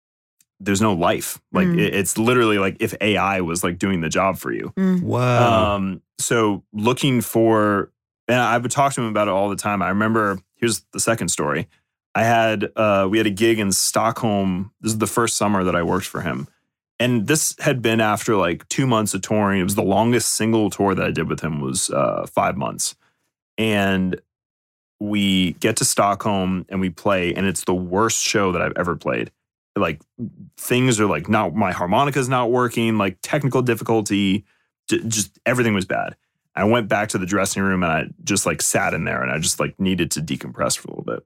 [SPEAKER 2] life. Like it's literally like if AI was like doing the job for you.
[SPEAKER 3] Wow.
[SPEAKER 2] So looking for, and I would talk to him about it all the time. I remember, here's the second story. We had a gig in Stockholm. This is the first summer that I worked for him. And this had been after like 2 months of touring. It was the longest single tour that I did with him was 5 months. And we get to Stockholm and we play, and it's the worst show that I've ever played. Like things are like not, my harmonica's not working, like technical difficulty, just everything was bad. I went back to the dressing room and I just like sat in there and I just like needed to decompress for a little bit.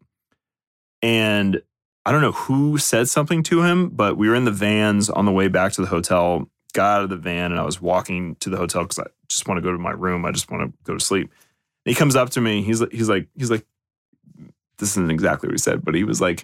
[SPEAKER 2] And I don't know who said something to him, but we were in the vans on the way back to the hotel, got out of the van, and I was walking to the hotel because I just want to go to my room. I just want to go to sleep. And he comes up to me. He's like, this isn't exactly what he said, but he was like,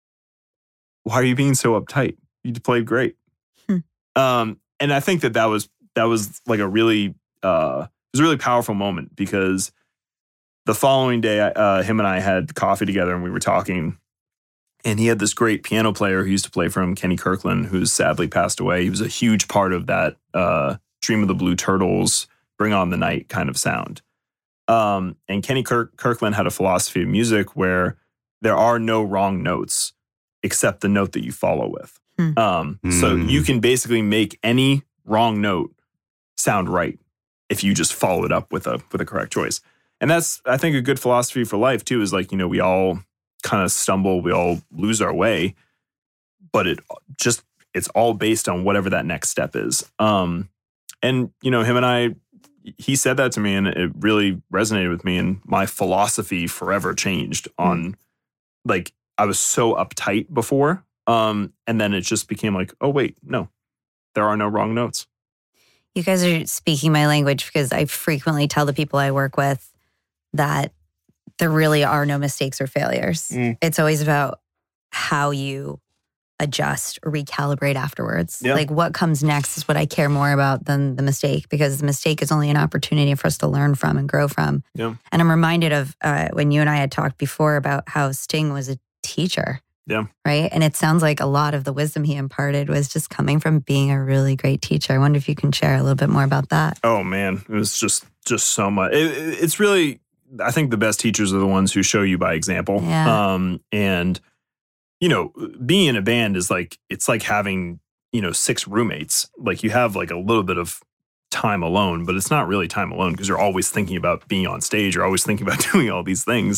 [SPEAKER 2] why are you being so uptight? You played great. And I think that was like a really, it was a really powerful moment because the following day, him and I had coffee together and we were talking. And he had this great piano player who used to play for him, Kenny Kirkland, who's sadly passed away. He was a huge part of that Dream of the Blue Turtles, Bring On the Night kind of sound. And Kenny Kirkland had a philosophy of music where there are no wrong notes except the note that you follow with. So you can basically make any wrong note sound right if you just follow it up with a correct choice. And that's, I think, a good philosophy for life too, is like, we all kind of stumble, we all lose our way, but it's all based on whatever that next step is. And, you know, him and I, he said that to me and it really resonated with me, and my philosophy forever changed on, like, I was so uptight before. And then it just became like, oh, wait, no, there are no wrong notes.
[SPEAKER 1] You guys are speaking my language, because I frequently tell the people I work with that there really are no mistakes or failures. It's always about how you adjust or recalibrate afterwards.
[SPEAKER 2] Yeah.
[SPEAKER 1] Like, what comes next is what I care more about than the mistake, because the mistake is only an opportunity for us to learn from and grow from.
[SPEAKER 2] Yeah.
[SPEAKER 1] And I'm reminded of when you and I had talked before about how Sting was a teacher.
[SPEAKER 2] Yeah.
[SPEAKER 1] Right. And it sounds like a lot of the wisdom he imparted was just coming from being a really great teacher. I wonder if you can share a little bit more about that.
[SPEAKER 2] Oh, man. It was just so much. It's really, I think the best teachers are the ones who show you by example.
[SPEAKER 1] Yeah.
[SPEAKER 2] And, you know, being in a band is like, it's like having, you know, 6 roommates. Like, you have like a little bit of time alone, but it's not really time alone, because you're always thinking about being on stage. You're always thinking about doing all these things.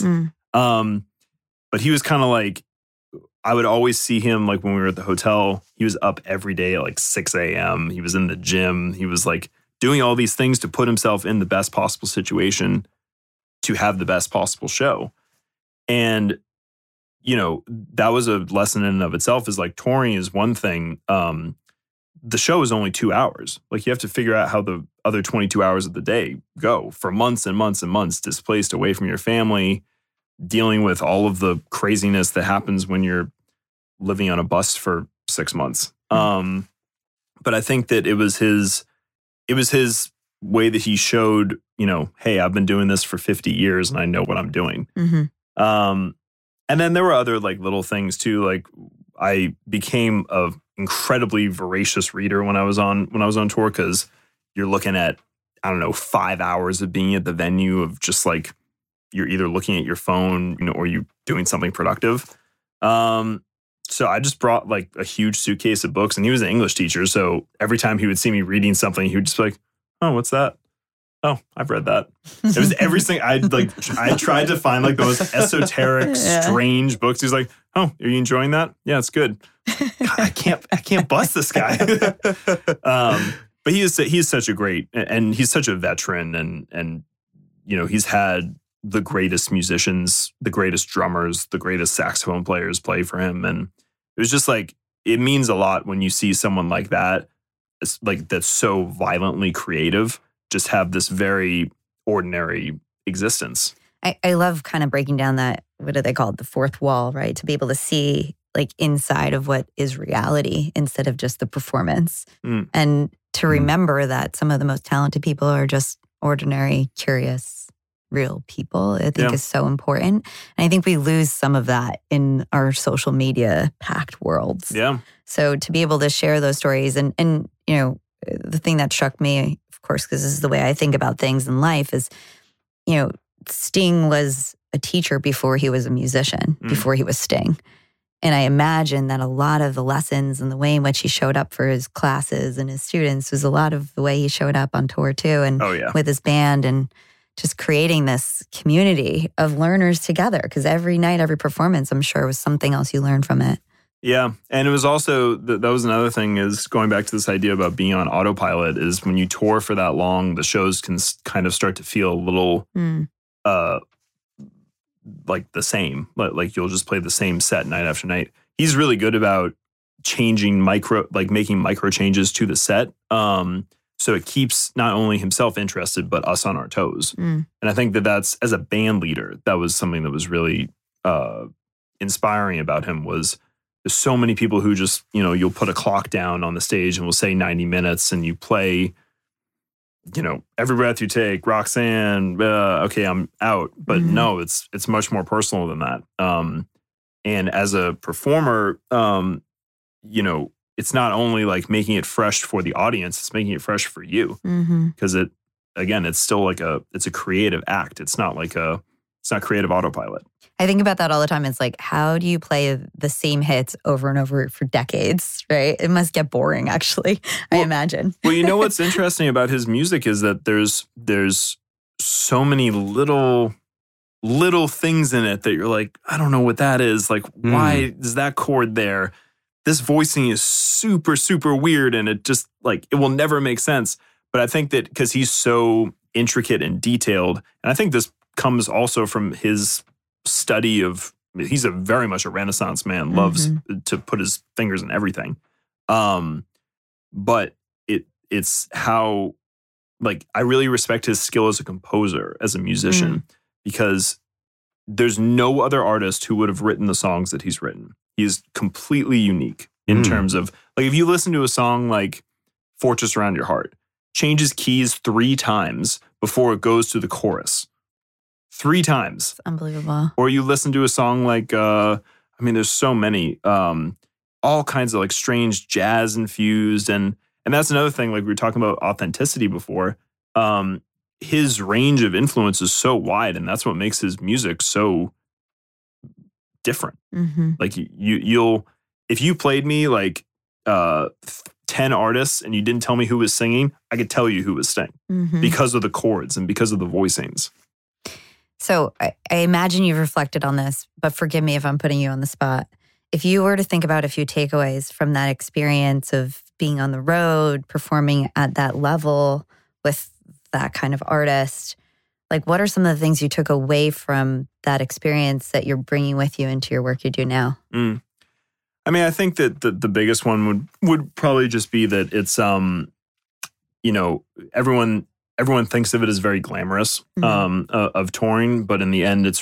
[SPEAKER 2] But he was kind of like, I would always see him, like, when we were at the hotel, he was up every day at like 6 a.m. He was in the gym. He was like doing all these things to put himself in the best possible situation to have the best possible show. And, you know, that was a lesson in and of itself, is like, touring is one thing. The show is only 2 hours. Like, you have to figure out how the other 22 hours of the day go for months and months and months, displaced away from your family, dealing with all of the craziness that happens when you're living on a bus for 6 months. But I think that it was his way that he showed, you know, hey, I've been doing this for 50 years and I know what I'm doing. And then there were other like little things too. Like, I became a incredibly voracious reader when I was on tour, because you're looking at, I don't know, 5 hours of being at the venue, of just like, you're either looking at your phone, you know, or you doing something productive. So I just brought like a huge suitcase of books, and he was an English teacher. So every time he would see me reading something, he would just be like, oh, what's that? Oh, I've read that. It was everything. I tried to find like the most esoteric, strange books. He's like, oh, are you enjoying that? Yeah, it's good. God, I can't bust this guy. But he is such a great, and he's such a veteran, and you know, he's had the greatest musicians, the greatest drummers, the greatest saxophone players play for him. And it was just like, it means a lot when you see someone like that, like, that's so violently creative, just have this very ordinary existence.
[SPEAKER 1] I love kind of breaking down that, what do they call it, the fourth wall, right? To be able to see like inside of what is reality instead of just the performance. And to remember that some of the most talented people are just ordinary, curious, real people, I think is so important. And I think we lose some of that in our social media packed worlds.
[SPEAKER 2] Yeah.
[SPEAKER 1] So to be able to share those stories, and you know, the thing that struck me, of course, because this is the way I think about things in life, is, you know, Sting was a teacher before he was a musician, before he was Sting. And I imagine that a lot of the lessons and the way in which he showed up for his classes and his students was a lot of the way he showed up on tour too, and with his band, and just creating this community of learners together. Because every night, every performance, I'm sure, was something else you learned from it.
[SPEAKER 2] Yeah. And it was also, that was another thing, is going back to this idea about being on autopilot, is when you tour for that long, the shows can kind of start to feel a little like the same. Like, you'll just play the same set night after night. He's really good about making micro changes to the set. So it keeps not only himself interested, but us on our toes. And I think that's, as a band leader, that was something that was really inspiring about him. Was there's so many people who just, you know, you'll put a clock down on the stage and we'll say 90 minutes, and you play, you know, Every Breath You Take, Roxanne, okay, I'm out. But no, it's much more personal than that. And as a performer, you know, it's not only like making it fresh for the audience, it's making it fresh for you. Because it's still like it's a creative act. It's not creative autopilot.
[SPEAKER 1] I think about that all the time. It's like, how do you play the same hits over and over for decades, right? It must get boring, actually, I imagine.
[SPEAKER 2] Well, you know what's interesting about his music is that there's so many little little things in it that you're like, I don't know what that is. Like, why is that chord there? This voicing is super, super weird, and it just like, it will never make sense. But I think that because he's so intricate and detailed, and I think this comes also from his study of, he's very much a Renaissance man, loves to put his fingers in everything. But it's how, like, I really respect his skill as a composer, as a musician, because there's no other artist who would have written the songs that he's written. He's completely unique in terms of, like, if you listen to a song like Fortress Around Your Heart, changes keys 3 times before it goes to the chorus. 3 times.
[SPEAKER 1] It's unbelievable.
[SPEAKER 2] Or you listen to a song like, there's so many, all kinds of like strange jazz infused. And that's another thing, like we were talking about authenticity before. His range of influence is so wide, and that's what makes his music so different. Like you'll, if you played me like 10 artists and you didn't tell me who was singing, I could tell you who was singing because of the chords and because of the voicings.
[SPEAKER 1] So I imagine you've reflected on this, but forgive me if I'm putting you on the spot. If you were to think about a few takeaways from that experience of being on the road, performing at that level with that kind of artist, like what are some of the things you took away from that experience that you're bringing with you into your work you do now?
[SPEAKER 2] I mean, I think that the biggest one would probably just be that it's, everyone thinks of it as very glamorous of touring, but in the end,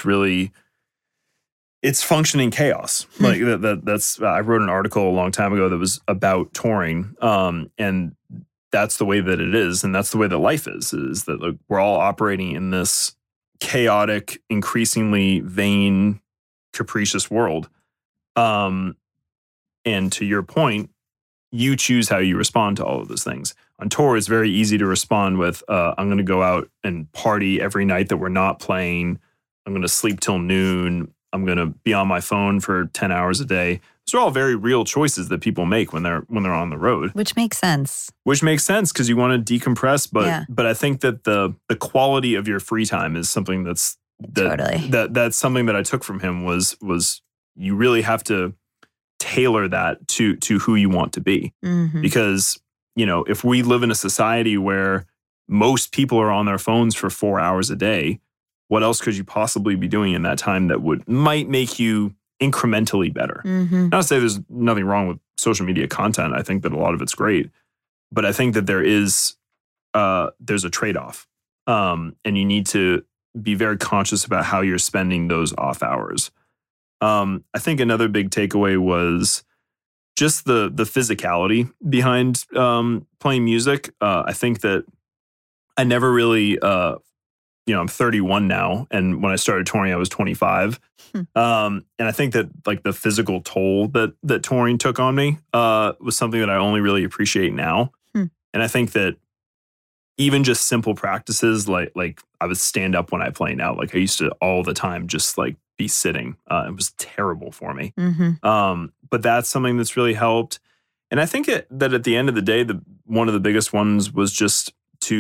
[SPEAKER 2] it's functioning chaos. Like that's I wrote an article a long time ago that was about touring, and that's the way that it is, and that's the way that life is that, like, we're all operating in this chaotic, increasingly vain, capricious world. And to your point, you choose how you respond to all of those things. On tour, it's very easy to respond with, I'm going to go out and party every night that we're not playing. I'm going to sleep till noon. I'm going to be on my phone for 10 hours a day. Those are all very real choices that people make when they're on the road.
[SPEAKER 1] Which makes sense.
[SPEAKER 2] Which makes sense because you want to decompress. But I think that the quality of your free time is something that's something that I took from him was you really have to tailor that to who you want to be. Because, if we live in a society where most people are on their phones for 4 hours a day, what else could you possibly be doing in that time that might make you incrementally better? Not to say there's nothing wrong with social media content. I think that a lot of it's great, but I think that there's a trade-off, and you need to be very conscious about how you're spending those off hours. I think another big takeaway was just the physicality behind playing music. I think that I never really, I'm 31 now, and when I started touring, I was 25. And I think that, like, the physical toll that touring took on me was something that I only really appreciate now. And I think that even just simple practices, like I would stand up when I play now. Like, I used to all the time just like be sitting. It was terrible for me. But that's something that's really helped. And I think that at the end of the day, one of the biggest ones was just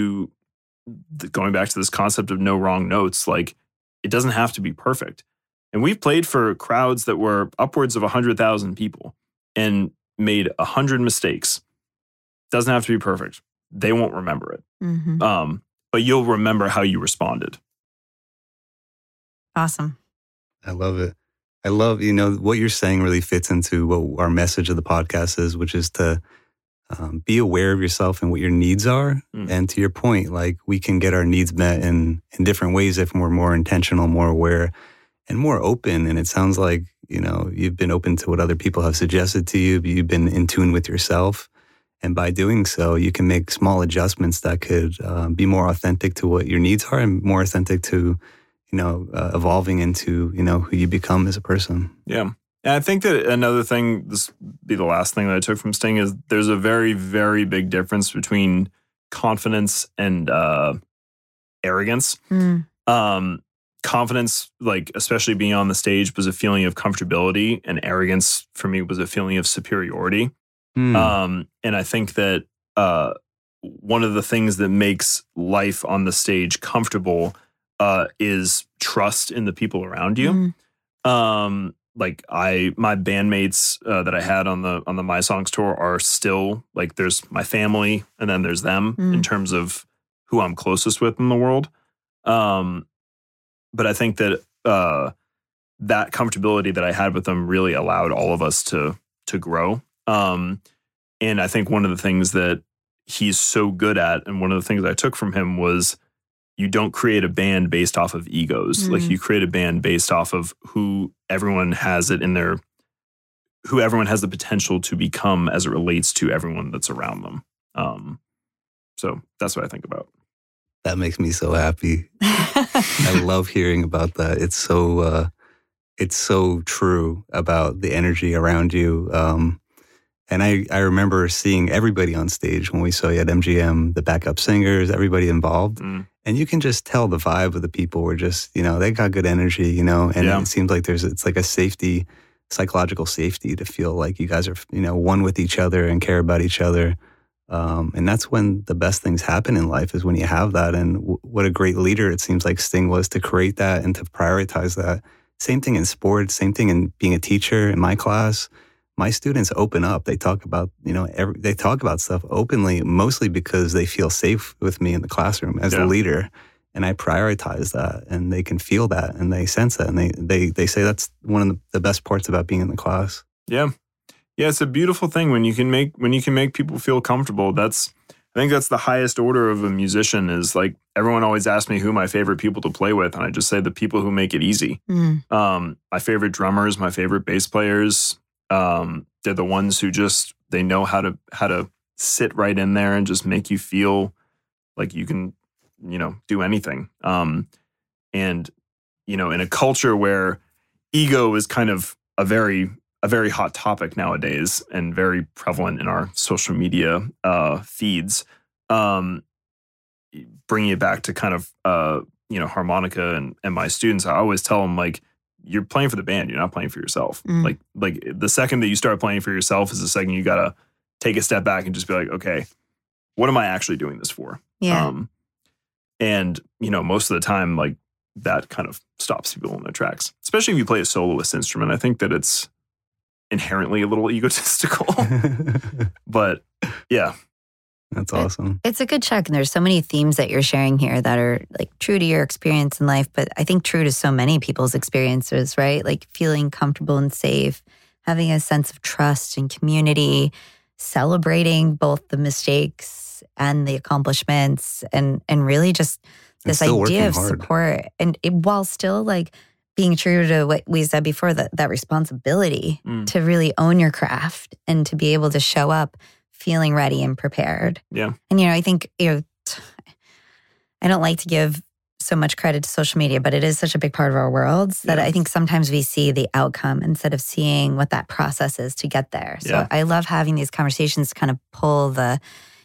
[SPEAKER 2] going back to this concept of no wrong notes. Like, it doesn't have to be perfect. And we've played for crowds that were upwards of 100,000 people and made 100 mistakes. Doesn't have to be perfect. They won't remember it. But you'll remember how you responded.
[SPEAKER 1] Awesome.
[SPEAKER 3] I love it. I love, what you're saying really fits into what our message of the podcast is, which is to be aware of yourself and what your needs are. And to your point, like, we can get our needs met in different ways if we're more intentional, more aware, and more open. And it sounds like, you've been open to what other people have suggested to you. You've been in tune with yourself. And by doing so, you can make small adjustments that could be more authentic to what your needs are and more authentic to, evolving into, who you become as a person.
[SPEAKER 2] Yeah. And I think that another thing, this will be the last thing that I took from Sting, is there's a very, very big difference between confidence and arrogance. Confidence, like, especially being on the stage, was a feeling of comfortability, and arrogance for me was a feeling of superiority. And I think that one of the things that makes life on the stage comfortable is trust in the people around you. Like my bandmates that I had on the My Songs tour are still like, there's my family and then there's them in terms of who I'm closest with in the world. But I think that that comfortability that I had with them really allowed all of us to grow. And I think one of the things that he's so good at, and one of the things I took from him, was you don't create a band based off of egos. Like, you create a band based off of who everyone has it in their, who everyone has the potential to become as it relates to everyone that's around them. So that's what I think about.
[SPEAKER 3] That makes me so happy. I love hearing about that. It's so true about the energy around you. And I remember seeing everybody on stage when we saw you at MGM, the backup singers, everybody involved. And you can just tell the vibe of the people were just, they got good energy, and it seems like it's like a safety, psychological safety to feel like you guys are, one with each other and care about each other. And that's when the best things happen in life, is when you have that. And what a great leader it seems like Sting was to create that and to prioritize that. Same thing in sports, same thing in being a teacher in my class. My students open up. They talk about, they talk about stuff openly, mostly because they feel safe with me in the classroom as a leader. And I prioritize that, and they can feel that, and they sense that. And they say that's one of the best parts about being in the class.
[SPEAKER 2] Yeah. Yeah, it's a beautiful thing when you can make people feel comfortable. I think that's the highest order of a musician. Is like, everyone always asks me who my favorite people to play with, and I just say the people who make it easy. My favorite drummers, my favorite bass players, they're the ones who just, they know how to sit right in there and just make you feel like you can, do anything. And in a culture where ego is kind of a very hot topic nowadays and very prevalent in our social media feeds, bringing it back to kind of, harmonica and my students, I always tell them, like, you're playing for the band, you're not playing for yourself. Like the second that you start playing for yourself is the second you got to take a step back and just be like, okay, what am I actually doing this for?
[SPEAKER 1] Yeah.
[SPEAKER 2] And, most of the time, like, that kind of stops people in their tracks, especially if you play a soloist instrument. I think that it's inherently a little egotistical, but yeah.
[SPEAKER 3] That's awesome.
[SPEAKER 1] It's a good check. And there's so many themes that you're sharing here that are like true to your experience in life, but I think true to so many people's experiences, right? Like feeling comfortable and safe, having a sense of trust and community, celebrating both the mistakes and the accomplishments, and really just this idea of support. And while still like being true to what we said before, that responsibility to really own your craft and to be able to show up feeling ready and prepared.
[SPEAKER 2] Yeah.
[SPEAKER 1] And, I think, I don't like to give so much credit to social media, but it is such a big part of our worlds that I think sometimes we see the outcome instead of seeing what that process is to get there. So I love having these conversations to kind of pull the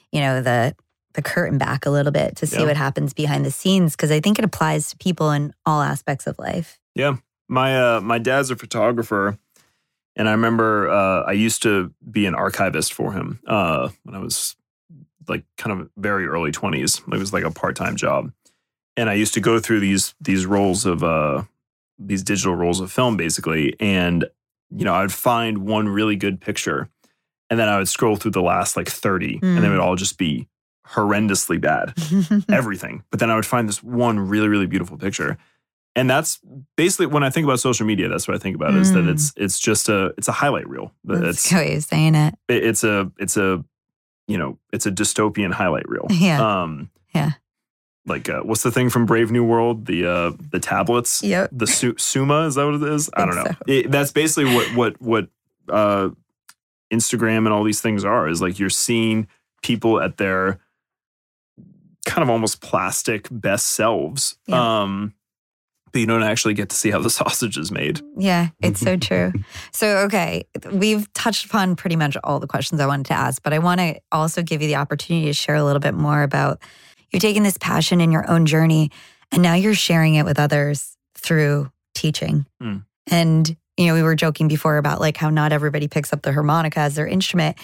[SPEAKER 1] curtain back a little bit to see what happens behind the scenes, because I think it applies to people in all aspects of life. Yeah.
[SPEAKER 2] My dad's a photographer. And I remember I used to be an archivist for him when I was like kind of very early 20s. It was like a part-time job. And I used to go through these rolls of these digital rolls of film, basically. And, I would find one really good picture, and then I would scroll through the last like 30, and they would all just be horrendously bad, everything. But then I would find this one really, really beautiful picture. And that's basically, when I think about social media, that's what I think about, is that it's just a highlight reel.
[SPEAKER 1] That's how you're saying it.
[SPEAKER 2] It's a dystopian highlight reel.
[SPEAKER 1] Yeah.
[SPEAKER 2] Like what's the thing from Brave New World? The tablets.
[SPEAKER 1] Yep.
[SPEAKER 2] The Suma, is that what it is? I don't know. So. That's basically what Instagram and all these things are. Is like, you're seeing people at their kind of almost plastic best selves. Yeah. But you don't actually get to see how the sausage is made.
[SPEAKER 1] Yeah, it's so true. So, okay, we've touched upon pretty much all the questions I wanted to ask, but I want to also give you the opportunity to share a little bit more about, you're taking this passion in your own journey, and now you're sharing it with others through teaching. And, we were joking before about like how not everybody picks up the harmonica as their instrument,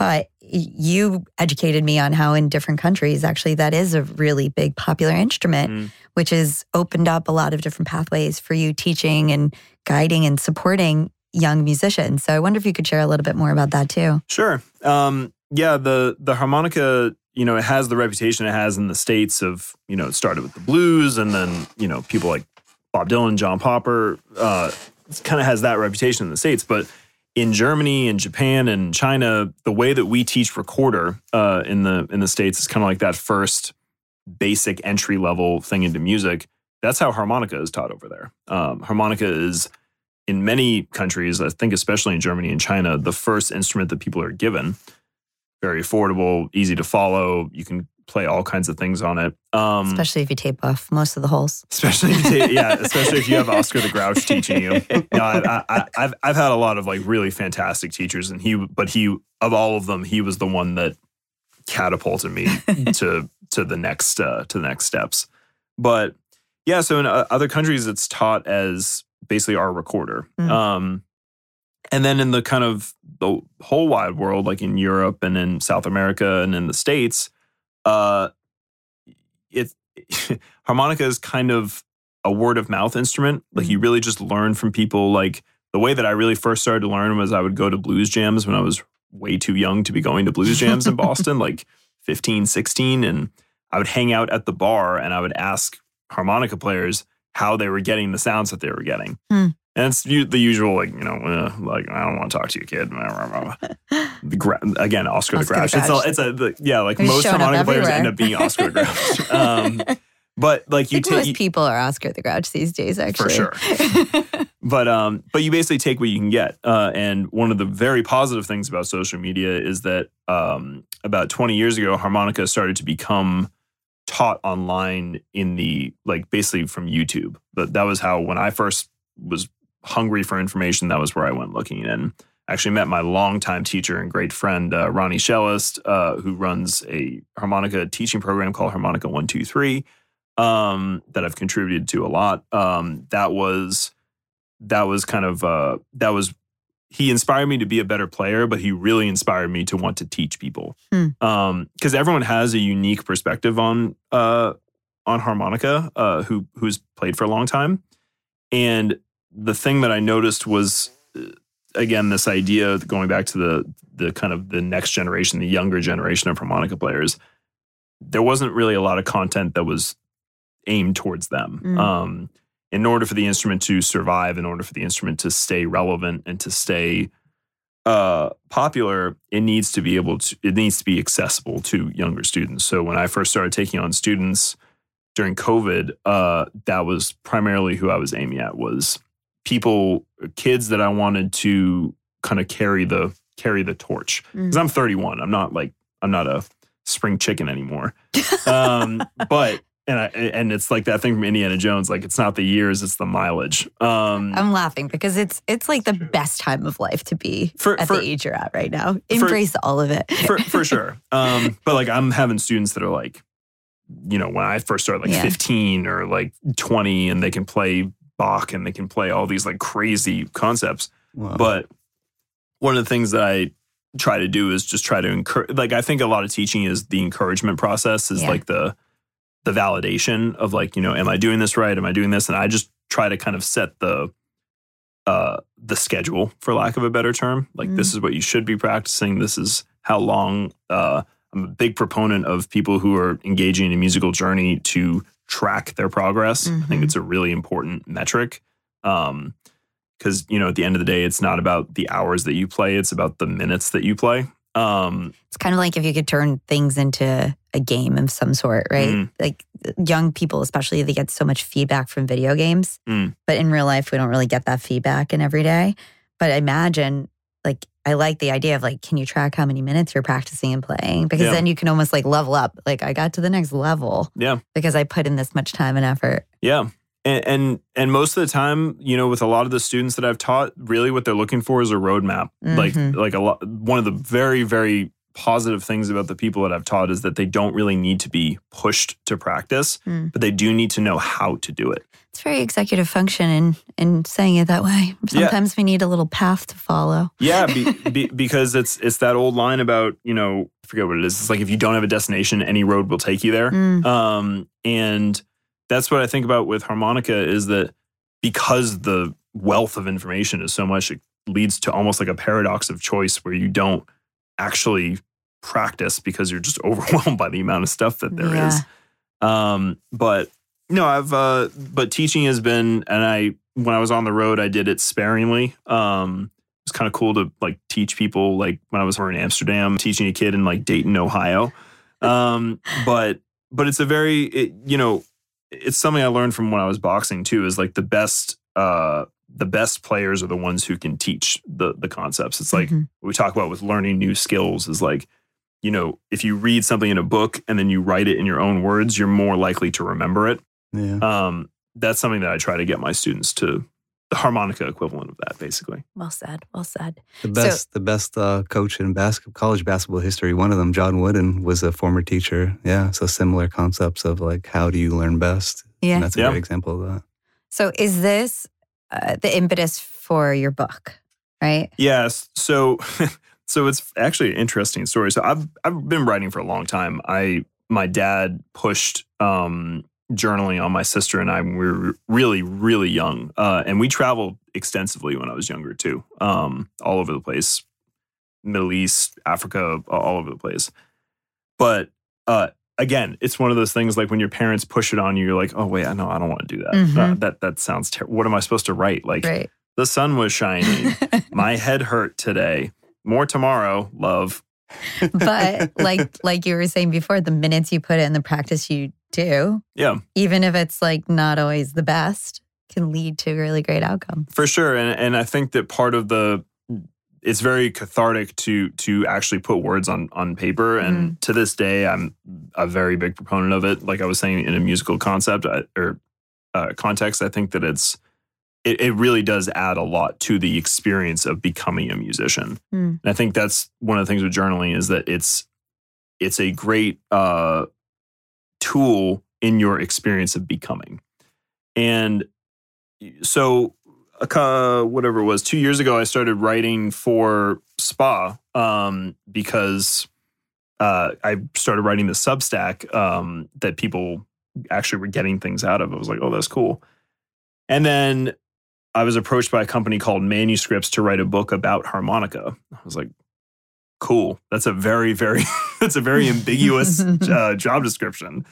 [SPEAKER 1] But you educated me on how in different countries, actually, that is a really big popular instrument, which has opened up a lot of different pathways for you teaching and guiding and supporting young musicians. So I wonder if you could share a little bit more about that too.
[SPEAKER 2] Sure. Yeah, the harmonica, you know, it has the reputation it has in the States of, you know, it started with the blues and then, you know, people like Bob Dylan, John Popper, it kind of has that reputation in the States. But in Germany and Japan and China, the way that we teach recorder in the States is kind of like that first basic entry level thing into music. That's how harmonica is taught over there. Harmonica is, in many countries, I think especially in Germany and China, the first instrument that people are given. Very affordable, easy to follow. You can play all kinds of things on it.
[SPEAKER 1] Especially if you tape off most of the holes.
[SPEAKER 2] Especially if you have Oscar the Grouch teaching you. I've had a lot of like really fantastic teachers, and he of all of them, he was the one that catapulted me to the next steps. But yeah, so in other countries, it's taught as basically our recorder. And then in the kind of the whole wide world, like in Europe and in South America and in the States, harmonica is kind of a word of mouth instrument. Like you really just learn from people. Like the way that I really first started to learn was I would go to blues jams when I was way too young to be going to blues jams in Boston, like 15, 16. And I would hang out at the bar and I would ask harmonica players how they were getting the sounds that they were getting. And it's the usual, like, you know, like, I don't want to talk to you, kid. Again, Oscar the Grouch. Like most harmonica players end up being Oscar the Grouch. But like
[SPEAKER 1] most people are Oscar the Grouch these days, actually.
[SPEAKER 2] For sure. But you basically take what you can get. And one of the very positive things about social media is that about 20 years ago, harmonica started to become taught online in the, like, basically from YouTube. But that was how, when I first was hungry for information, that was where I went looking. And actually met my longtime teacher and great friend, Ronnie Shellist, who runs a harmonica teaching program called Harmonica 123, that I've contributed to a lot. He inspired me to be a better player, but he really inspired me to want to teach people. Because everyone has a unique perspective on harmonica, who's played for a long time. And the thing that I noticed was, again, this idea of going back to the kind of the next generation, the younger generation of harmonica players. There wasn't really a lot of content that was aimed towards them. In order for the instrument to survive, in order for the instrument to stay relevant and to stay popular, it needs to be accessible to younger students. So when I first started taking on students during COVID, that was primarily who I was aiming at, was kids that I wanted to kind of carry the torch. Because I'm 31. I'm not a spring chicken anymore. And it's like that thing from Indiana Jones, like it's not the years, it's the mileage.
[SPEAKER 1] I'm laughing because it's like the best time of life to be at the age you're at right now. Embrace all of it.
[SPEAKER 2] For sure. But like I'm having students that are like, you know, when I first started, like 15 or like 20, and they can play Bach and they can play all these like crazy concepts.
[SPEAKER 3] Wow.
[SPEAKER 2] But one of the things that I try to do is just try to encourage, like, I think a lot of teaching is the encouragement process is like the validation of, like, you know, am I doing this right? Am I doing this? And I just try to kind of set the schedule, for lack of a better term. Like, this is what you should be practicing. This is how long. I'm a big proponent of people who are engaging in a musical journey to track their progress. I think it's a really important metric. Because, you know, at the end of the day, it's not about the hours that you play. It's about the minutes that you play.
[SPEAKER 1] It's kind of like if you could turn things into a game of some sort, right? Like young people, especially, they get so much feedback from video games. But in real life, we don't really get that feedback in every day. But imagine, like, I like the idea of, like, can you track how many minutes you're practicing and playing? Because then you can almost like level up. Like, I got to the next level. Yeah. Because I put in this much time and effort.
[SPEAKER 2] Yeah. And most of the time, you know, with a lot of the students that I've taught, really what they're looking for is a roadmap. Like one of the very, very positive things about the people that I've taught is that they don't really need to be pushed to practice, but they do need to know how to do it.
[SPEAKER 1] It's very executive function in saying it that way. Sometimes we need a little path to follow.
[SPEAKER 2] Yeah, because it's that old line about, I forget what it is. It's like, if you don't have a destination, any road will take you there. And that's what I think about with harmonica, is that because the wealth of information is so much, it leads to almost like a paradox of choice where you don't actually practice because you're just overwhelmed by the amount of stuff that there is. But teaching has been, and when I was on the road, I did it sparingly. It's kind of cool to like teach people, like when I was over in Amsterdam, teaching a kid in like Dayton, Ohio. But it's it's something I learned from when I was boxing too, is like the best players are the ones who can teach the concepts. It's like what we talk about with learning new skills is like, if you read something in a book and then you write it in your own words, you're more likely to remember it. Yeah. That's something that I try to get my students to, the harmonica equivalent of that, basically.
[SPEAKER 1] Well said. Well said.
[SPEAKER 3] The best coach in college basketball history, one of them, John Wooden, was a former teacher. Yeah. So similar concepts of like, how do you learn best? Yeah. And that's a great example of that.
[SPEAKER 1] So is this the impetus for your book, right?
[SPEAKER 2] Yes. So it's actually an interesting story. So I've been writing for a long time. My dad pushed journaling on my sister and I when we were really, really young. And we traveled extensively when I was younger too, all over the place, Middle East, Africa, all over the place. But again, it's one of those things like when your parents push it on you, you're like, oh, wait, I don't want to do that. That sounds terrible. What am I supposed to write? Like, the sun was shining. My head hurt today. More tomorrow, love.
[SPEAKER 1] But like you were saying before, the minutes you put in, the practice you do, even if it's like not always the best, can lead to a really great outcome.
[SPEAKER 2] For sure. And I think that part of it's very cathartic to actually put words on paper. And to this day, I'm a very big proponent of it. Like I was saying, in a musical concept or context, I think that it really does add a lot to the experience of becoming a musician. And I think that's one of the things with journaling, is that it's a great tool in your experience of becoming. And so whatever it was, 2 years ago, I started writing for SPA because I started writing the Substack that people actually were getting things out of. I was like, oh, that's cool. And then I was approached by a company called Manuscripts to write a book about harmonica. I was like, cool. That's a very, very, that's a very ambiguous job description.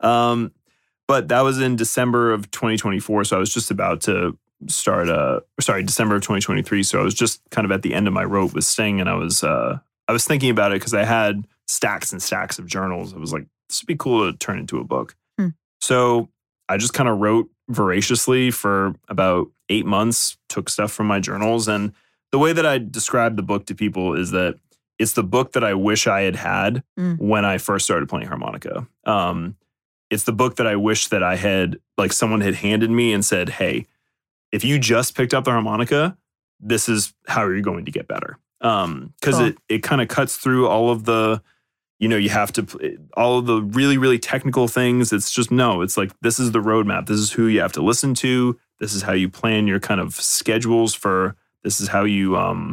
[SPEAKER 2] But that was in December of 2024. So I was just about to start, December of 2023. So I was just kind of at the end of my rope with Sting, and I was thinking about it because I had stacks and stacks of journals. I was like, this would be cool to turn into a book. So I just kind of wrote voraciously for about 8 months, took stuff from my journals. And the way that I describe the book to people is that it's the book that I wish I had when I first started playing harmonica. It's the book that I wish that I had, like someone had handed me and said, hey, if you just picked up the harmonica, this is how you're going to get better. Because it kind of cuts through all of the, you have to, all of the really, really technical things. It's just, it's like, this is the roadmap. This is who you have to listen to. This is how you plan your kind of schedules this is how you,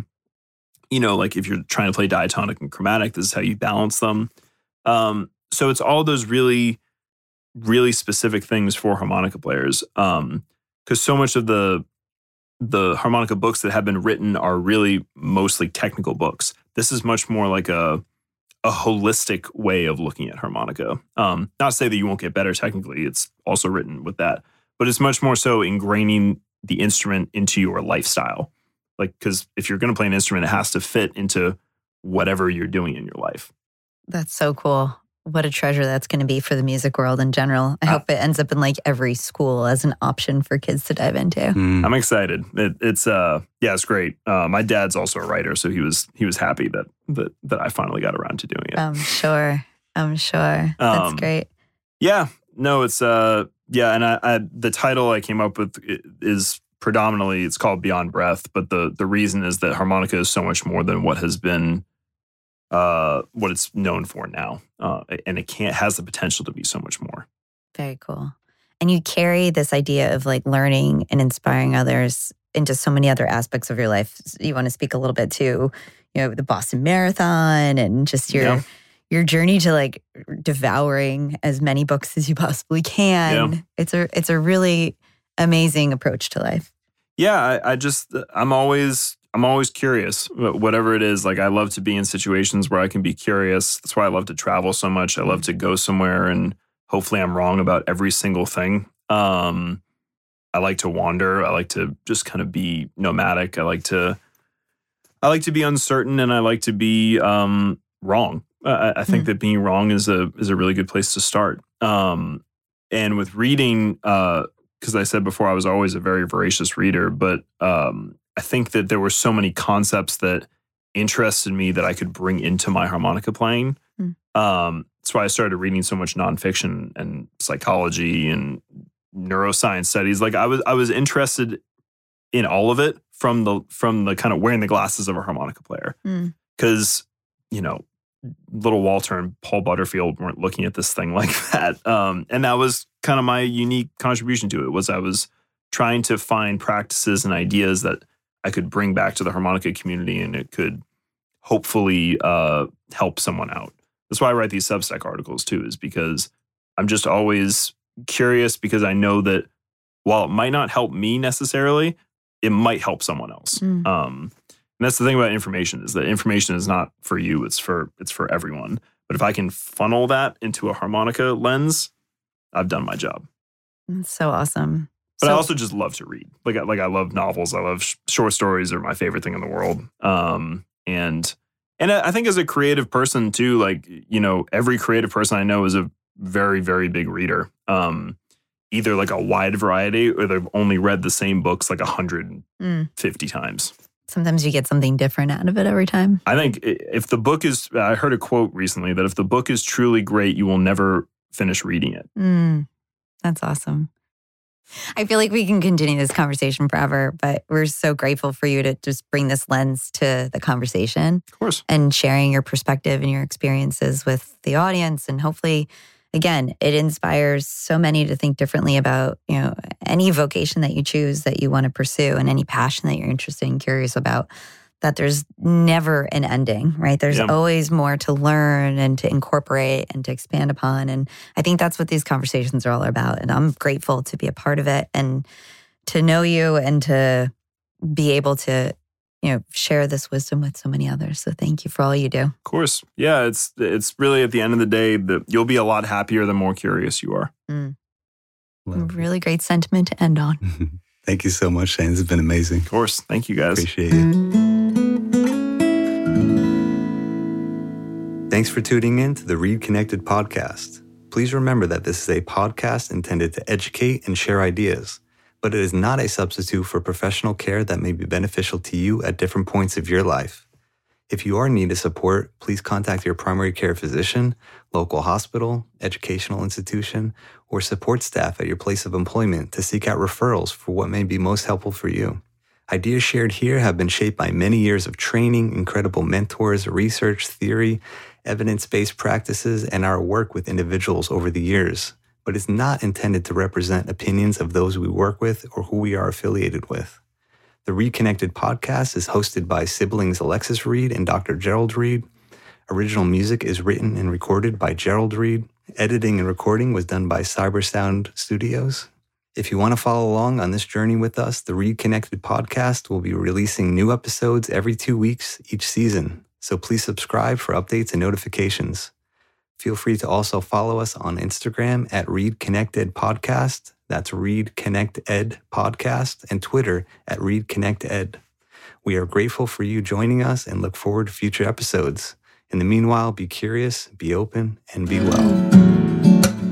[SPEAKER 2] like if you're trying to play diatonic and chromatic, this is how you balance them. So it's all those really, really specific things for harmonica players. Because so much of the harmonica books that have been written are really mostly technical books. This is much more like a holistic way of looking at harmonica. Not to say that you won't get better technically. It's also written with that. But it's much more so ingraining the instrument into your lifestyle. Like, because if you're going to play an instrument, it has to fit into whatever you're doing in your life.
[SPEAKER 1] That's so cool. What a treasure that's going to be for the music world in general. I hope it ends up in like every school as an option for kids to dive into.
[SPEAKER 2] I'm excited. It's great. My dad's also a writer, so he was happy that I finally got around to doing it.
[SPEAKER 1] I'm sure. That's great.
[SPEAKER 2] Yeah. No, it's and the title I came up with is predominantly, it's called Beyond Breath, but the reason is that harmonica is so much more than what has been what it's known for now. And it has the potential to be so much more.
[SPEAKER 1] Very cool. And you carry this idea of like learning and inspiring others into so many other aspects of your life. You want to speak a little bit to, the Boston Marathon and just your journey to like devouring as many books as you possibly can. Yeah. It's a really amazing approach to life.
[SPEAKER 2] Yeah, I'm always curious, whatever it is. Like I love to be in situations where I can be curious. That's why I love to travel so much. I love to go somewhere and hopefully I'm wrong about every single thing. I like to wander. I like to just kind of be nomadic. I like to be uncertain and I like to be wrong. I think that being wrong is a really good place to start. And with reading, because I said before, I was always a very voracious reader, but I think that there were so many concepts that interested me that I could bring into my harmonica playing. That's why I started reading so much nonfiction and psychology and neuroscience studies. Like I was interested in all of it from the kind of wearing the glasses of a harmonica player. Because, little Walter and Paul Butterfield weren't looking at this thing like that. And that was kind of my unique contribution to it, was I was trying to find practices and ideas that I could bring back to the harmonica community and it could hopefully help someone out. That's why I write these Substack articles too, is because I'm just always curious, because I know that while it might not help me necessarily, it might help someone else. And that's the thing about information, is that information is not for you, it's for everyone. But if I can funnel that into a harmonica lens, I've done my job.
[SPEAKER 1] That's so awesome.
[SPEAKER 2] But I also just love to read. Like I love novels. I love short stories are my favorite thing in the world. And I think as a creative person too, like, every creative person I know is a very, very big reader. Either like a wide variety or they've only read the same books like 150 times.
[SPEAKER 1] Sometimes you get something different out of it every time.
[SPEAKER 2] I think if the book is, I heard a quote recently that if the book is truly great, you will never finish reading it.
[SPEAKER 1] That's awesome. I feel like we can continue this conversation forever, but we're so grateful for you to just bring this lens to the conversation.
[SPEAKER 2] Of course.
[SPEAKER 1] And sharing your perspective and your experiences with the audience. And hopefully, again, it inspires so many to think differently about, any vocation that you choose that you want to pursue and any passion that you're interested and curious about, that there's never an ending, right? There's always more to learn and to incorporate and to expand upon. And I think that's what these conversations are all about. And I'm grateful to be a part of it and to know you and to be able to, share this wisdom with so many others. So thank you for all you do.
[SPEAKER 2] Of course. Yeah, it's really at the end of the day that you'll be a lot happier the more curious you are.
[SPEAKER 1] Really great sentiment to end on.
[SPEAKER 3] Thank you so much, Shane. This has been amazing.
[SPEAKER 2] Of course. Thank you, guys.
[SPEAKER 3] Appreciate you. Thanks for tuning in to the Read Connected podcast. Please remember that this is a podcast intended to educate and share ideas, but it is not a substitute for professional care that may be beneficial to you at different points of your life. If you are in need of support, please contact your primary care physician, local hospital, educational institution, or support staff at your place of employment to seek out referrals for what may be most helpful for you. Ideas shared here have been shaped by many years of training, incredible mentors, research, theory, evidence-based practices, and our work with individuals over the years, but it's not intended to represent opinions of those we work with or who we are affiliated with. The Read Connected podcast is hosted by siblings Alexis Reed and Dr. Gerald Reed. Original music is written and recorded by Gerald Reed. Editing and recording was done by Cybersound Studios. If you want to follow along on this journey with us, the Read Connected podcast will be releasing new episodes every 2 weeks each season. So please subscribe for updates and notifications. Feel free to also follow us on Instagram at Read Connected Podcast. That's Read Connect Ed Podcast, and Twitter at Read Connect Ed. We are grateful for you joining us and look forward to future episodes. In the meanwhile, be curious, be open, and be well.